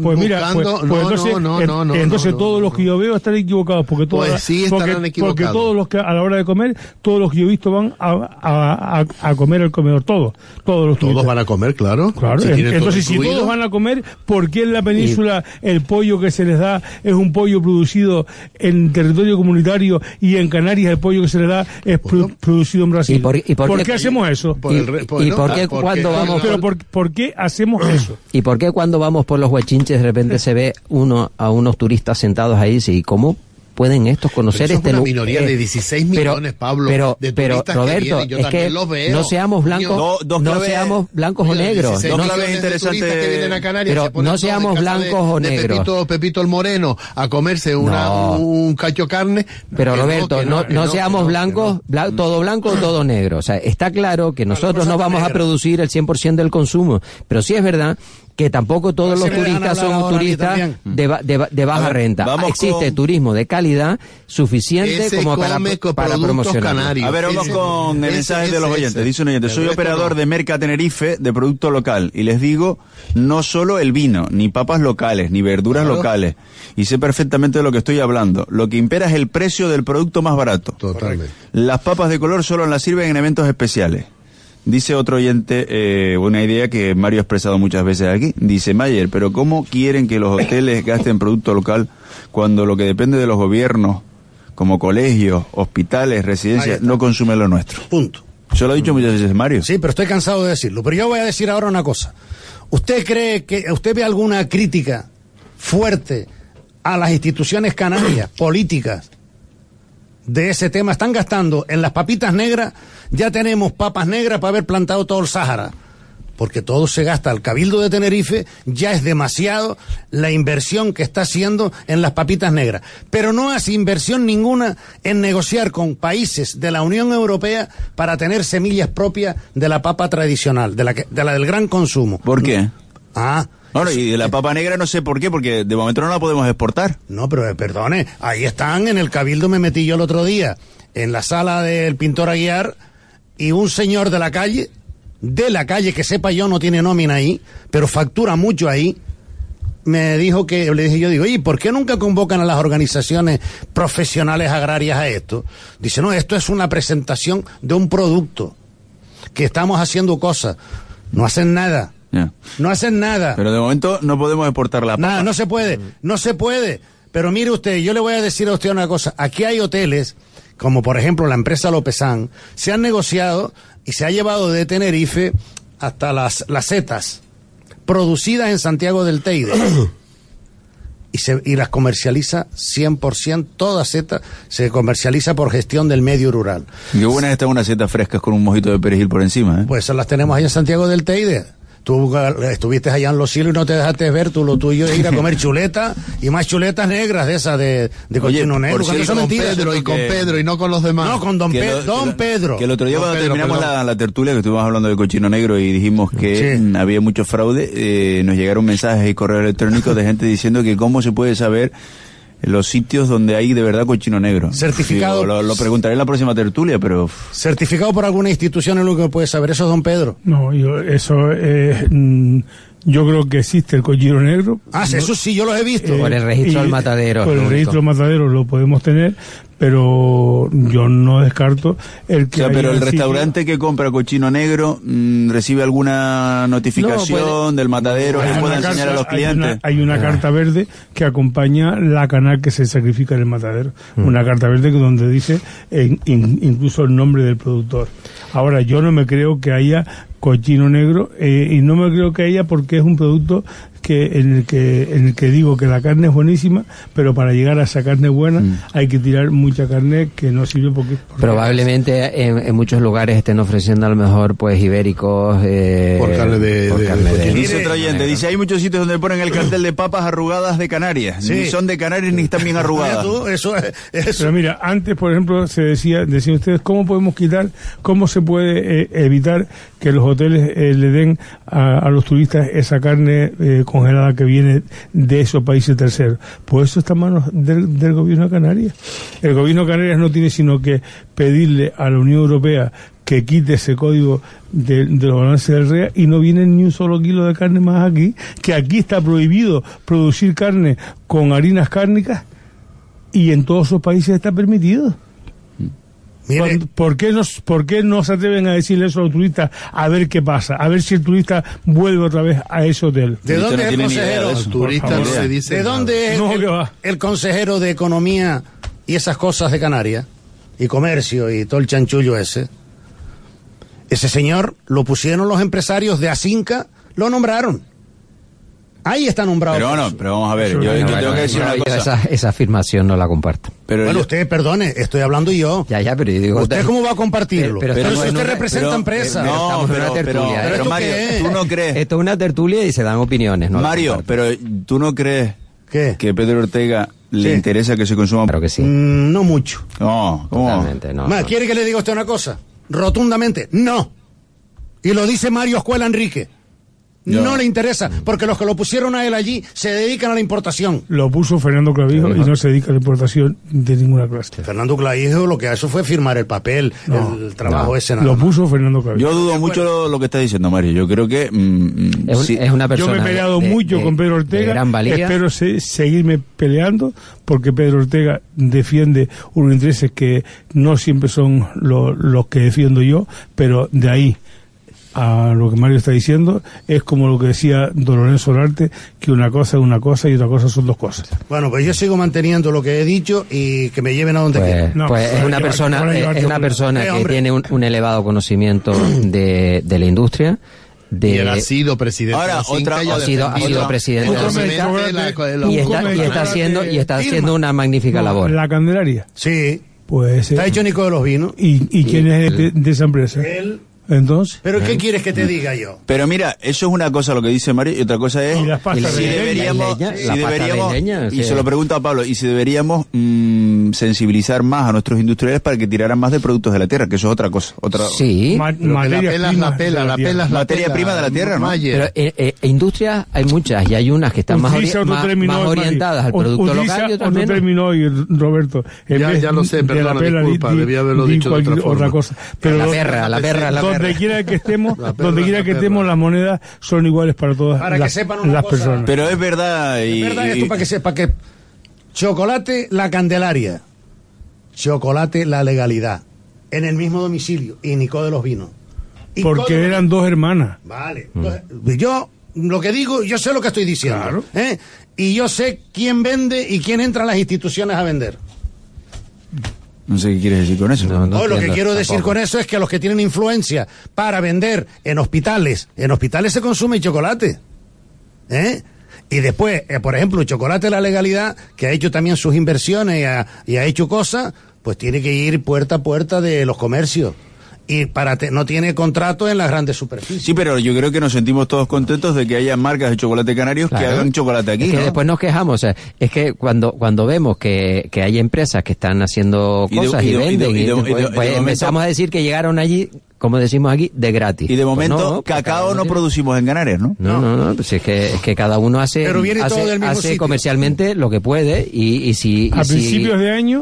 entonces todos los que yo veo están equivocados, porque porque todos los que a la hora de comer, todos los que yo he visto van a comer al comedor, todos van a comer, claro. Entonces, si todos van a comer, ¿por qué en la península el pollo que se les da es un pollo producido en territorio comunitario y en Canarias el pollo que se les da es producido en Brasil? ¿Por qué hacemos eso? ¿Por qué hacemos eso? ¿Y por qué cuando vamos por los Huachinches de repente se ve a unos turistas sentados ahí? ¿Y cómo pueden estos conocer pero este lugar. Una minoría de 16 millones, Pablo, de turistas Roberto, que vienen. Yo es que los veo. no seamos blancos, seamos blancos o negros. Dos claves interesantes que vienen a Canarias, pero no seamos blancos o negros. Pepito el Moreno a comerse un cacho carne. Pero Roberto, no seamos blancos, todo blanco o todo negro. O sea, está claro que nosotros no vamos a producir el 100% del consumo, pero sí es verdad que tampoco todos los turistas son turistas de baja renta. Existe turismo de calidad suficiente como para promocionar. A ver, vamos con el mensaje de los oyentes. Dice un oyente: soy operador de Merca Tenerife de producto local y les digo, no solo el vino, ni papas locales, ni verduras locales. Y sé perfectamente de lo que estoy hablando. Lo que impera es el precio del producto más barato. Totalmente. Las papas de color solo las sirven en eventos especiales. Dice otro oyente, una idea que Mario ha expresado muchas veces aquí. Dice Mayer, pero ¿cómo quieren que los hoteles gasten producto local cuando lo que depende de los gobiernos, como colegios, hospitales, residencias, no consumen lo nuestro? Punto. Yo lo he dicho muchas veces, Mario. Sí, pero estoy cansado de decirlo. Pero yo voy a decir ahora una cosa. ¿Usted ve alguna crítica fuerte a las instituciones canarias, políticas, de ese tema? Están gastando en las papitas negras, ya tenemos papas negras para haber plantado todo el Sáhara, porque todo se gasta. El Cabildo de Tenerife ya es demasiado la inversión que está haciendo en las papitas negras, pero no hace inversión ninguna en negociar con países de la Unión Europea para tener semillas propias de la papa tradicional, de la del gran consumo. ¿Por qué? Bueno, y de la papa negra no sé por qué, porque de momento no la podemos exportar. No, pero perdone, ahí están en el Cabildo, me metí yo el otro día, en la sala del pintor Aguiar, y un señor de la calle, que sepa yo no tiene nómina ahí, pero factura mucho ahí, me dijo oye, ¿por qué nunca convocan a las organizaciones profesionales agrarias a esto? Dice, no, esto es una presentación de un producto, que estamos haciendo cosas, no hacen nada. No hacen nada. Pero de momento no podemos exportar la papa. Nada, no se puede. Pero mire usted, yo le voy a decir a usted una cosa. Aquí hay hoteles, como por ejemplo la empresa Lopezán, se han negociado y se ha llevado de Tenerife hasta las setas producidas en Santiago del Teide. Y las comercializa 100%, toda seta se comercializa por gestión del medio rural. Qué buenas están unas setas frescas con un mojito de perejil por encima, ¿eh? Pues esas las tenemos ahí en Santiago del Teide. Tú estuviste allá en Los Silos y no te dejaste ver, lo tuyo es ir a comer chuletas y más chuletas negras de esas de cochino negro. Con Pedro y no con los demás. No, con Don Pedro. Que el otro día cuando terminamos la tertulia, que estuvimos hablando de cochino negro y dijimos que había mucho fraude, nos llegaron mensajes y correos electrónicos de gente diciendo que cómo se puede saber los sitios donde hay de verdad cochino negro. Certificado. Sí, lo preguntaré en la próxima tertulia, pero... Certificado por alguna institución es lo que puede saber. Eso es Don Pedro. No, yo creo que existe el cochino negro. Eso sí, yo los he visto. Por el registro del matadero. Por el registro del matadero lo podemos tener, pero yo no descarto el que... pero el restaurante que compra cochino negro recibe alguna notificación del matadero que pueda enseñar a los clientes. Hay una carta verde que acompaña la canal que se sacrifica en el matadero. Una carta verde donde dice incluso el nombre del productor. Ahora, yo no me creo que haya cochino negro y no me creo que haya, porque es un producto en el que digo que la carne es buenísima, pero para llegar a esa carne buena hay que tirar mucha carne que no sirve porque probablemente en muchos lugares estén ofreciendo a lo mejor pues ibéricos por carne de dice otro oyente, dice hay muchos sitios donde ponen el cartel de papas arrugadas de Canarias, ni son de Canarias ni están bien arrugadas. Eso. Pero mira, antes por ejemplo decían ustedes cómo se puede evitar que los hoteles le den a los turistas esa carne congelada que viene de esos países terceros. Pues eso está en manos del gobierno de Canarias. El gobierno de Canarias no tiene sino que pedirle a la Unión Europea que quite ese código de los balances del REA y no viene ni un solo kilo de carne más aquí, que aquí está prohibido producir carne con harinas cárnicas y en todos esos países está permitido. ¿Por qué no se atreven a decirle eso a los turistas a ver qué pasa? A ver si el turista vuelve otra vez a ese hotel. ¿De dónde es el consejero? ¿De dónde es el consejero de Economía y esas cosas de Canarias? Y comercio y todo el chanchullo ese. Ese señor lo pusieron los empresarios de Asinca, lo nombraron. Ahí está nombrado. Pero vamos a ver, yo tengo que decir una cosa. Esa afirmación no la comparto. Pero bueno, usted, perdone, estoy hablando yo. Ya, pero yo digo... ¿Usted cómo va a compartirlo? Pero si usted representa empresas. No, pero Mario, ¿tú no crees? Esto es una tertulia y se dan opiniones, ¿no? Mario, pero ¿tú no crees que Pedro Ortega le interesa que se consuma? Claro que sí. No mucho. No, totalmente, no. ¿Quiere que le diga a usted una cosa? Rotundamente, no. Y lo dice Mario Escuela Enrique. No le interesa, porque los que lo pusieron a él allí se dedican a la importación. Lo puso Fernando Clavijo y no se dedica a la importación de ninguna clase. Fernando Clavijo lo que hizo fue firmar el papel, el trabajo ese nada lo más. puso Fernando Clavijo. Yo dudo mucho lo que está diciendo Mario. Yo creo que es una persona. Yo me he peleado mucho con Pedro Ortega. Gran valía. Espero seguirme peleando porque Pedro Ortega defiende unos intereses que no siempre son los que defiendo yo, pero de ahí a lo que Mario está diciendo es como lo que decía Don Lorenzo Solarte, que una cosa es una cosa y otra cosa son dos cosas. Bueno, pues yo sigo manteniendo lo que he dicho y que me lleven a donde quieran. Es una persona que tiene un elevado conocimiento de la industria. Y él ha sido presidente. Ahora, ha sido presidente y está haciendo una magnífica labor. La Candelaria. Sí. Pues está hecho Nico de los Vinos. ¿Y quién es de esa empresa? Él. Entonces, ¿pero qué quieres que te diga yo? Pero mira, eso es una cosa lo que dice Mario y otra cosa es si deberíamos, y se lo pregunto a Pablo, y si deberíamos sensibilizar más a nuestros industriales para que tiraran más de productos de la tierra, que eso es otra cosa. Sí. La materia prima de la tierra, ¿no? Pero industrias hay muchas y hay unas que están más orientadas al producto local y otras menos. Otro término hoy, Roberto. Ya lo sé, perdona, disculpa, debía haberlo dicho de otra forma. Cosa. Pero la perra. Donde quiera que estemos, las monedas son iguales para todas las personas. Pero es verdad. Es verdad esto para que sepa que chocolate la Candelaria, chocolate la legalidad, en el mismo domicilio, y Nico de los Vinos. Porque eran dos hermanas. Vale. Entonces, yo lo que digo, yo sé lo que estoy diciendo. Claro. Y yo sé quién vende y quién entra a las instituciones a vender. No sé qué quieres decir con eso. No, lo que quiero decir con eso es que a los que tienen influencia para vender en hospitales se consume chocolate. Y después, por ejemplo, el chocolate de la legalidad, que ha hecho también sus inversiones y ha hecho cosas, pues tiene que ir puerta a puerta de los comercios. Y no tiene contrato en las grandes superficies. Sí, pero yo creo que nos sentimos todos contentos de que haya marcas de chocolate canarios que hagan chocolate aquí. Es que después nos quejamos. Es que cuando vemos que hay empresas que están haciendo cosas y venden, empezamos a decir que llegaron allí, como decimos aquí, de gratis. Y de momento, cacao no producimos en Canarias, ¿no? No, pues es que cada uno hace comercialmente lo que puede y si... A principios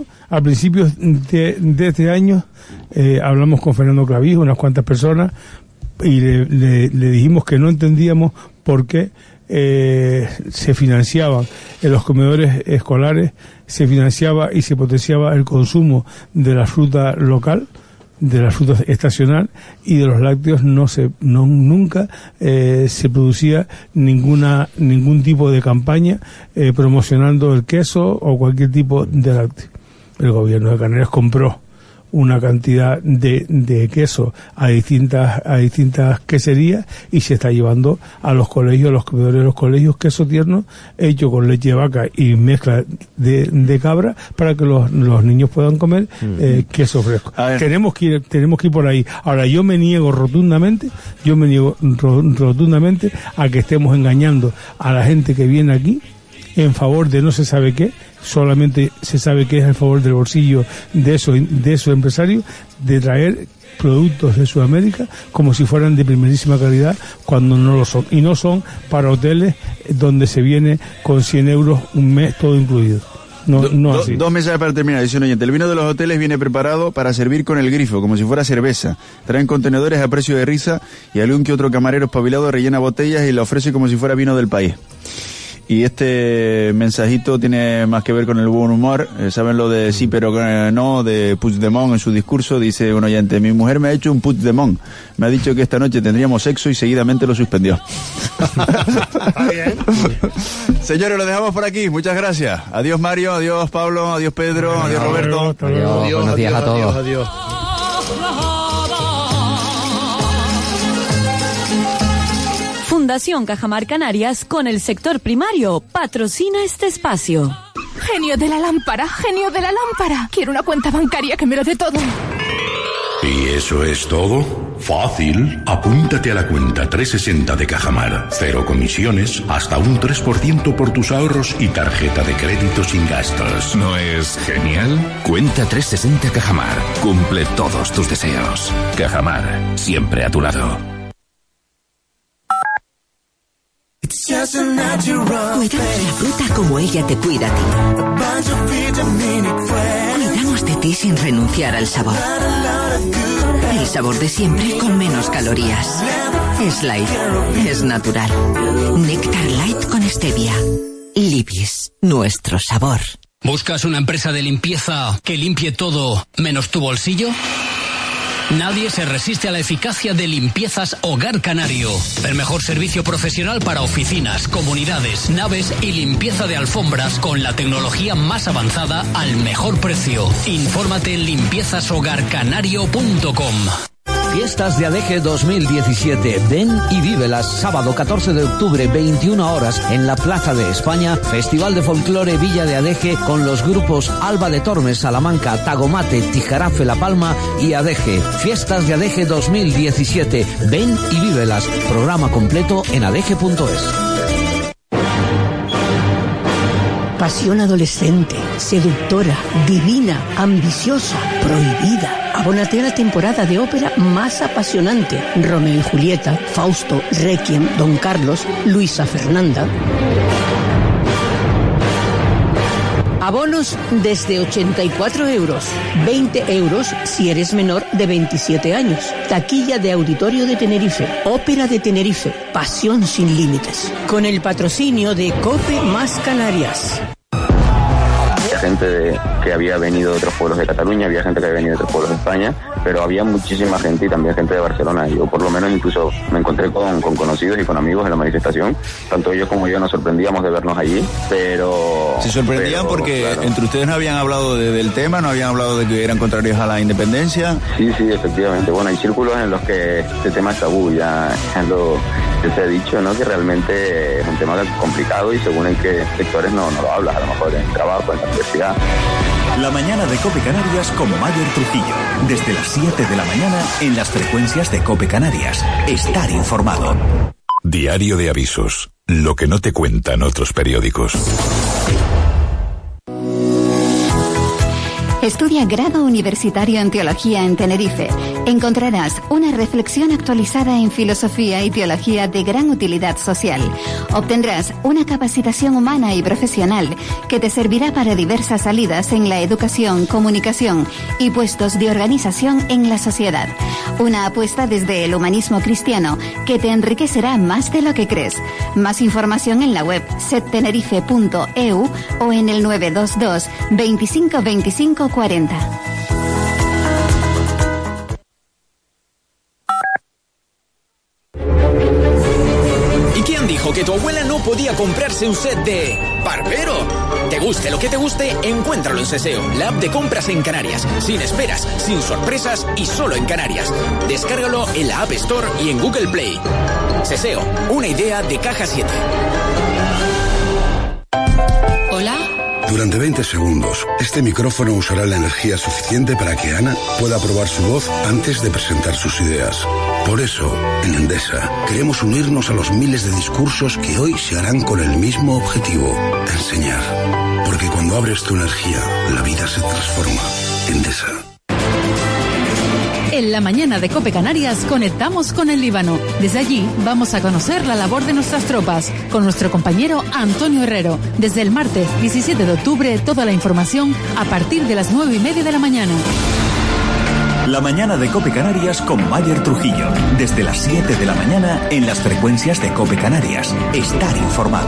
de este año, hablamos con Fernando Clavijo, unas cuantas personas, y le dijimos que no entendíamos por qué se financiaban en los comedores escolares, se financiaba y se potenciaba el consumo de la fruta local, de la fruta estacional, y de los lácteos nunca se producía ningún tipo de campaña promocionando el queso o cualquier tipo de lácteo. El gobierno de Canarias compró una cantidad de queso a distintas queserías y se está llevando a los colegios, a los comedores de los colegios, queso tierno hecho con leche de vaca y mezcla de cabra para que los niños puedan comer queso fresco. Tenemos que ir por ahí. Ahora, yo me niego rotundamente a que estemos engañando a la gente que viene aquí en favor de no se sabe qué. Solamente se sabe que es a favor del bolsillo de esos empresarios, de traer productos de Sudamérica como si fueran de primerísima calidad, cuando no lo son. Y no son para hoteles donde se viene con 100 euros un mes todo incluido. Así. Dos mensajes para terminar. Dice un oyente: el vino de los hoteles viene preparado para servir con el grifo, como si fuera cerveza. Traen contenedores a precio de risa y algún que otro camarero espabilado rellena botellas y la ofrece como si fuera vino del país. Y este mensajito tiene más que ver con el buen humor. ¿Saben lo de sí pero no de Puigdemont en su discurso? Dice un oyente: mi mujer me ha hecho un Puigdemont. Me ha dicho que esta noche tendríamos sexo y seguidamente lo suspendió. Está bien. Señores, lo dejamos por aquí. Muchas gracias. Adiós Mario, adiós Pablo, adiós Pedro, adiós Roberto. Adiós, buenos días a todos. Adiós. Fundación Cajamar Canarias con el sector primario patrocina este espacio. Genio de la lámpara, genio de la lámpara. Quiero una cuenta bancaria que me lo dé todo. ¿Y eso es todo? Fácil. Apúntate a la cuenta 360 de Cajamar. 0 comisiones, hasta un 3% por tus ahorros y tarjeta de crédito sin gastos. ¿No es genial? Cuenta 360 Cajamar. Cumple todos tus deseos. Cajamar, siempre a tu lado. Cuidamos la fruta como ella te cuida a ti. Cuidamos de ti sin renunciar al sabor. El sabor de siempre con menos calorías. Es light, es natural. Néctar light con stevia. Libis, nuestro sabor. ¿Buscas una empresa de limpieza que limpie todo menos tu bolsillo? Nadie se resiste a la eficacia de Limpiezas Hogar Canario. El mejor servicio profesional para oficinas, comunidades, naves y limpieza de alfombras con la tecnología más avanzada al mejor precio. Infórmate en limpiezashogarcanario.com. Fiestas de Adeje 2017. Ven y vívelas. Sábado 14 de octubre, 21 horas, en la Plaza de España. Festival de Folclore Villa de Adeje con los grupos Alba de Tormes, Salamanca, Tagomate, Tijarafe, La Palma y Adeje. Fiestas de Adeje 2017. Ven y vívelas. Programa completo en adeje.es. Pasión adolescente, seductora, divina, ambiciosa, prohibida. Abónate a la temporada de ópera más apasionante. Romeo y Julieta, Fausto, Requiem, Don Carlos, Luisa Fernanda. Abonos desde 84 euros. 20 euros si eres menor de 27 años. Taquilla de Auditorio de Tenerife. Ópera de Tenerife. Pasión sin límites. Con el patrocinio de COPE más Canarias. Gente que había venido de otros pueblos de Cataluña, había gente que había venido de otros pueblos de España, pero había muchísima gente y también gente de Barcelona. Yo por lo menos incluso me encontré con conocidos y con amigos en la manifestación. Tanto ellos como yo nos sorprendíamos de vernos allí, pero... Se sorprendían porque claro, entre ustedes no habían hablado del tema, no habían hablado de que eran contrarios a la independencia. Sí, efectivamente. Bueno, hay círculos en los que este tema es tabú, ya se ha dicho, ¿no? Que realmente es un tema complicado y según en qué sectores no lo hablas, a lo mejor en el trabajo, en la universidad. La mañana de COPE Canarias con Mayer Trujillo. Desde las 7 de la mañana en las frecuencias de COPE Canarias. Estar informado. Diario de avisos. Lo que no te cuentan otros periódicos. Estudia Grado Universitario en Teología en Tenerife. Encontrarás una reflexión actualizada en filosofía y teología de gran utilidad social. Obtendrás una capacitación humana y profesional que te servirá para diversas salidas en la educación, comunicación y puestos de organización en la sociedad. Una apuesta desde el humanismo cristiano que te enriquecerá más de lo que crees. Más información en la web settenerife.eu o en el 922 25 25 40. ¿Y quién dijo que tu abuela no podía comprarse un set de Barbero? Te guste lo que te guste, encuéntralo en Seseo, la app de compras en Canarias. Sin esperas, sin sorpresas y solo en Canarias. Descárgalo en la App Store y en Google Play. Seseo, una idea de Caja 7. Hola. Durante 20 segundos, este micrófono usará la energía suficiente para que Ana pueda probar su voz antes de presentar sus ideas. Por eso, en Endesa, queremos unirnos a los miles de discursos que hoy se harán con el mismo objetivo: enseñar. Porque cuando abres tu energía, la vida se transforma. Endesa. En la mañana de COPE Canarias conectamos con el Líbano. Desde allí vamos a conocer la labor de nuestras tropas con nuestro compañero Antonio Herrero. Desde el martes 17 de octubre, toda la información a partir de las 9:30 de la mañana. La mañana de COPE Canarias con Mayer Trujillo. Desde las 7 de la mañana en las frecuencias de COPE Canarias. Estar informado.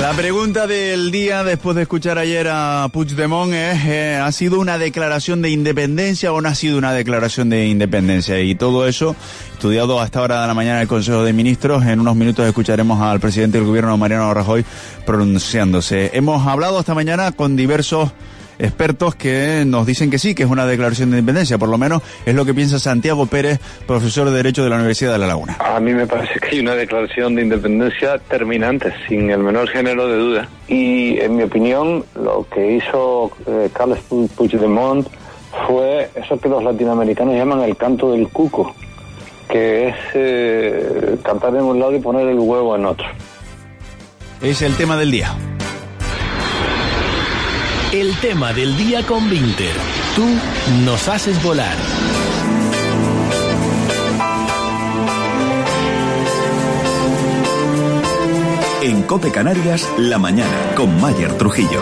La pregunta del día, después de escuchar ayer a Puigdemont, es ¿ha sido una declaración de independencia o no ha sido una declaración de independencia? Y todo eso, estudiado a esta hora de la mañana en el Consejo de Ministros. En unos minutos escucharemos al presidente del Gobierno, Mariano Rajoy, pronunciándose. Hemos hablado esta mañana con diversos expertos que nos dicen que sí, que es una declaración de independencia. Por lo menos es lo que piensa Santiago Pérez, profesor de Derecho de la Universidad de La Laguna. A mí me parece que hay una declaración de independencia terminante, sin el menor género de duda. Y en mi opinión, lo que hizo Carles Puigdemont fue eso que los latinoamericanos llaman el canto del cuco, que es cantar en un lado y poner el huevo en otro. Es el tema del día. El tema del día con Vinter. Tú nos haces volar. En COPE Canarias, la mañana, con Mayer Trujillo.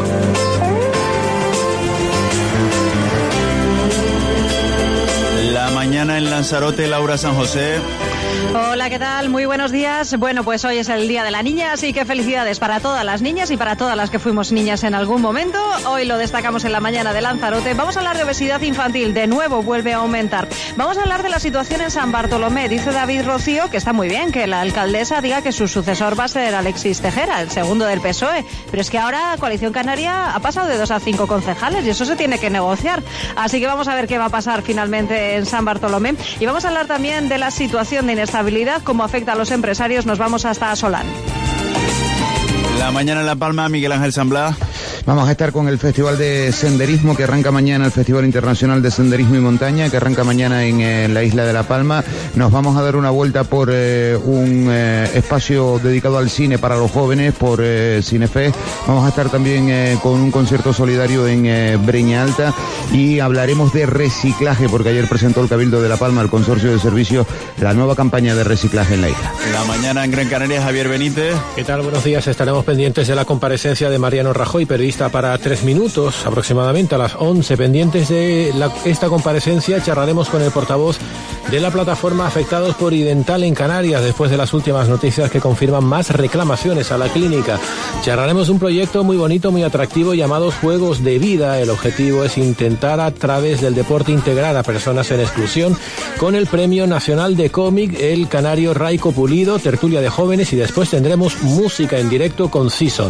La mañana en Lanzarote, Laura San José. Hola, ¿qué tal? Muy buenos días. Bueno, pues hoy es el Día de la Niña, así que felicidades para todas las niñas y para todas las que fuimos niñas en algún momento. Hoy lo destacamos en la mañana de Lanzarote. Vamos a hablar de obesidad infantil, de nuevo vuelve a aumentar. Vamos a hablar de la situación en San Bartolomé. Dice David Rocío que está muy bien que la alcaldesa diga que su sucesor va a ser Alexis Tejera, el segundo del PSOE. Pero es que ahora Coalición Canaria ha pasado de 2 a 5 concejales y eso se tiene que negociar. Así que vamos a ver qué va a pasar finalmente en San Bartolomé. Y vamos a hablar también de la situación de inestabilidad, cómo afecta a los empresarios. Nos vamos hasta Solán. La mañana en La Palma, Miguel Ángel San Blas. Vamos a estar con el Festival de Senderismo que arranca mañana, el Festival Internacional de Senderismo y Montaña que arranca mañana en la isla de La Palma. Nos vamos a dar una vuelta por un espacio dedicado al cine para los jóvenes, por Cinefest. Vamos a estar también con un concierto solidario en Breña Alta y hablaremos de reciclaje porque ayer presentó el Cabildo de La Palma, el Consorcio de Servicios, la nueva campaña de reciclaje en la isla. La mañana en Gran Canaria, Javier Benítez. ¿Qué tal? Buenos días. Estaremos pendientes de la comparecencia de Mariano Rajoy, periodista para 3 minutos, aproximadamente a las 11. Pendientes de esta comparecencia, charlaremos con el portavoz de la plataforma Afectados por Idental en Canarias, después de las últimas noticias que confirman más reclamaciones a la clínica. Charlaremos de un proyecto muy bonito, muy atractivo, llamado Juegos de Vida. El objetivo es intentar a través del deporte integrar a personas en exclusión, con el Premio Nacional de Cómic, el canario Raico Pulido, tertulia de jóvenes y después tendremos música en directo con Season.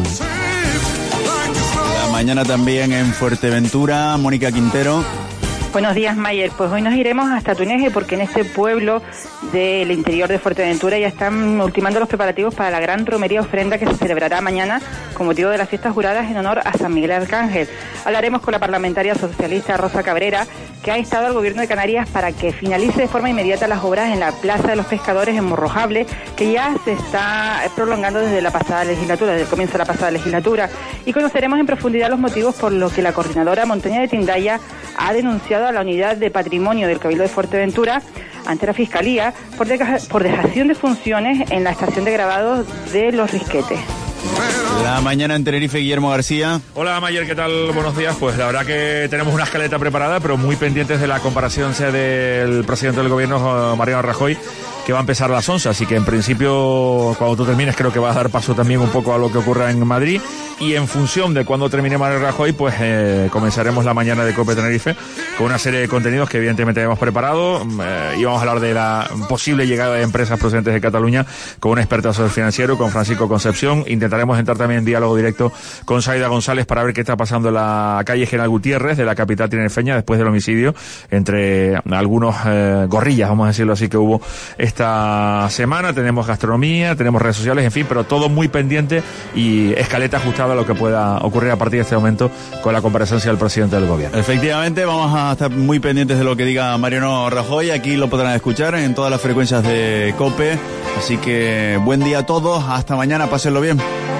Mañana también en Fuerteventura, Mónica Quintero. Buenos días, Mayer. Pues hoy nos iremos hasta Tuneje porque en este pueblo del interior de Fuerteventura ya están ultimando los preparativos para la gran romería ofrenda que se celebrará mañana con motivo de las fiestas juradas en honor a San Miguel Arcángel. Hablaremos con la parlamentaria socialista Rosa Cabrera, que ha instado al Gobierno de Canarias para que finalice de forma inmediata las obras en la Plaza de los Pescadores en Morrojable, que ya se está prolongando desde la pasada legislatura, desde el comienzo de la pasada legislatura. Y conoceremos en profundidad los motivos por los que la coordinadora Montaña de Tindaya ha denunciado a la Unidad de Patrimonio del Cabildo de Fuerteventura ante la Fiscalía por dejación de funciones en la estación de grabados de Los Risquetes. La mañana en Tenerife, Guillermo García. Hola, Mayer, ¿qué tal? Buenos días. Pues la verdad que tenemos una escaleta preparada, pero muy pendientes de la comparación del presidente del gobierno, Mariano Rajoy, que va a empezar a las 11, así que en principio cuando tú termines creo que vas a dar paso también un poco a lo que ocurra en Madrid y en función de cuando termine Mariano Rajoy pues comenzaremos la mañana de COPE Tenerife con una serie de contenidos que evidentemente hemos preparado y vamos a hablar de la posible llegada de empresas procedentes de Cataluña con un experto asesor financiero, con Francisco Concepción. Intentaremos entrar también en diálogo directo con Saida González para ver qué está pasando en la calle General Gutiérrez de la capital tinerfeña después del homicidio entre algunos gorrillas, vamos a decirlo así, que hubo esta semana. Tenemos gastronomía, tenemos redes sociales, en fin, pero todo muy pendiente y escaleta ajustada a lo que pueda ocurrir a partir de este momento con la comparecencia del presidente del gobierno. Efectivamente, vamos a estar muy pendientes de lo que diga Mariano Rajoy. Aquí lo podrán escuchar en todas las frecuencias de COPE. Así que buen día a todos, hasta mañana, pásenlo bien.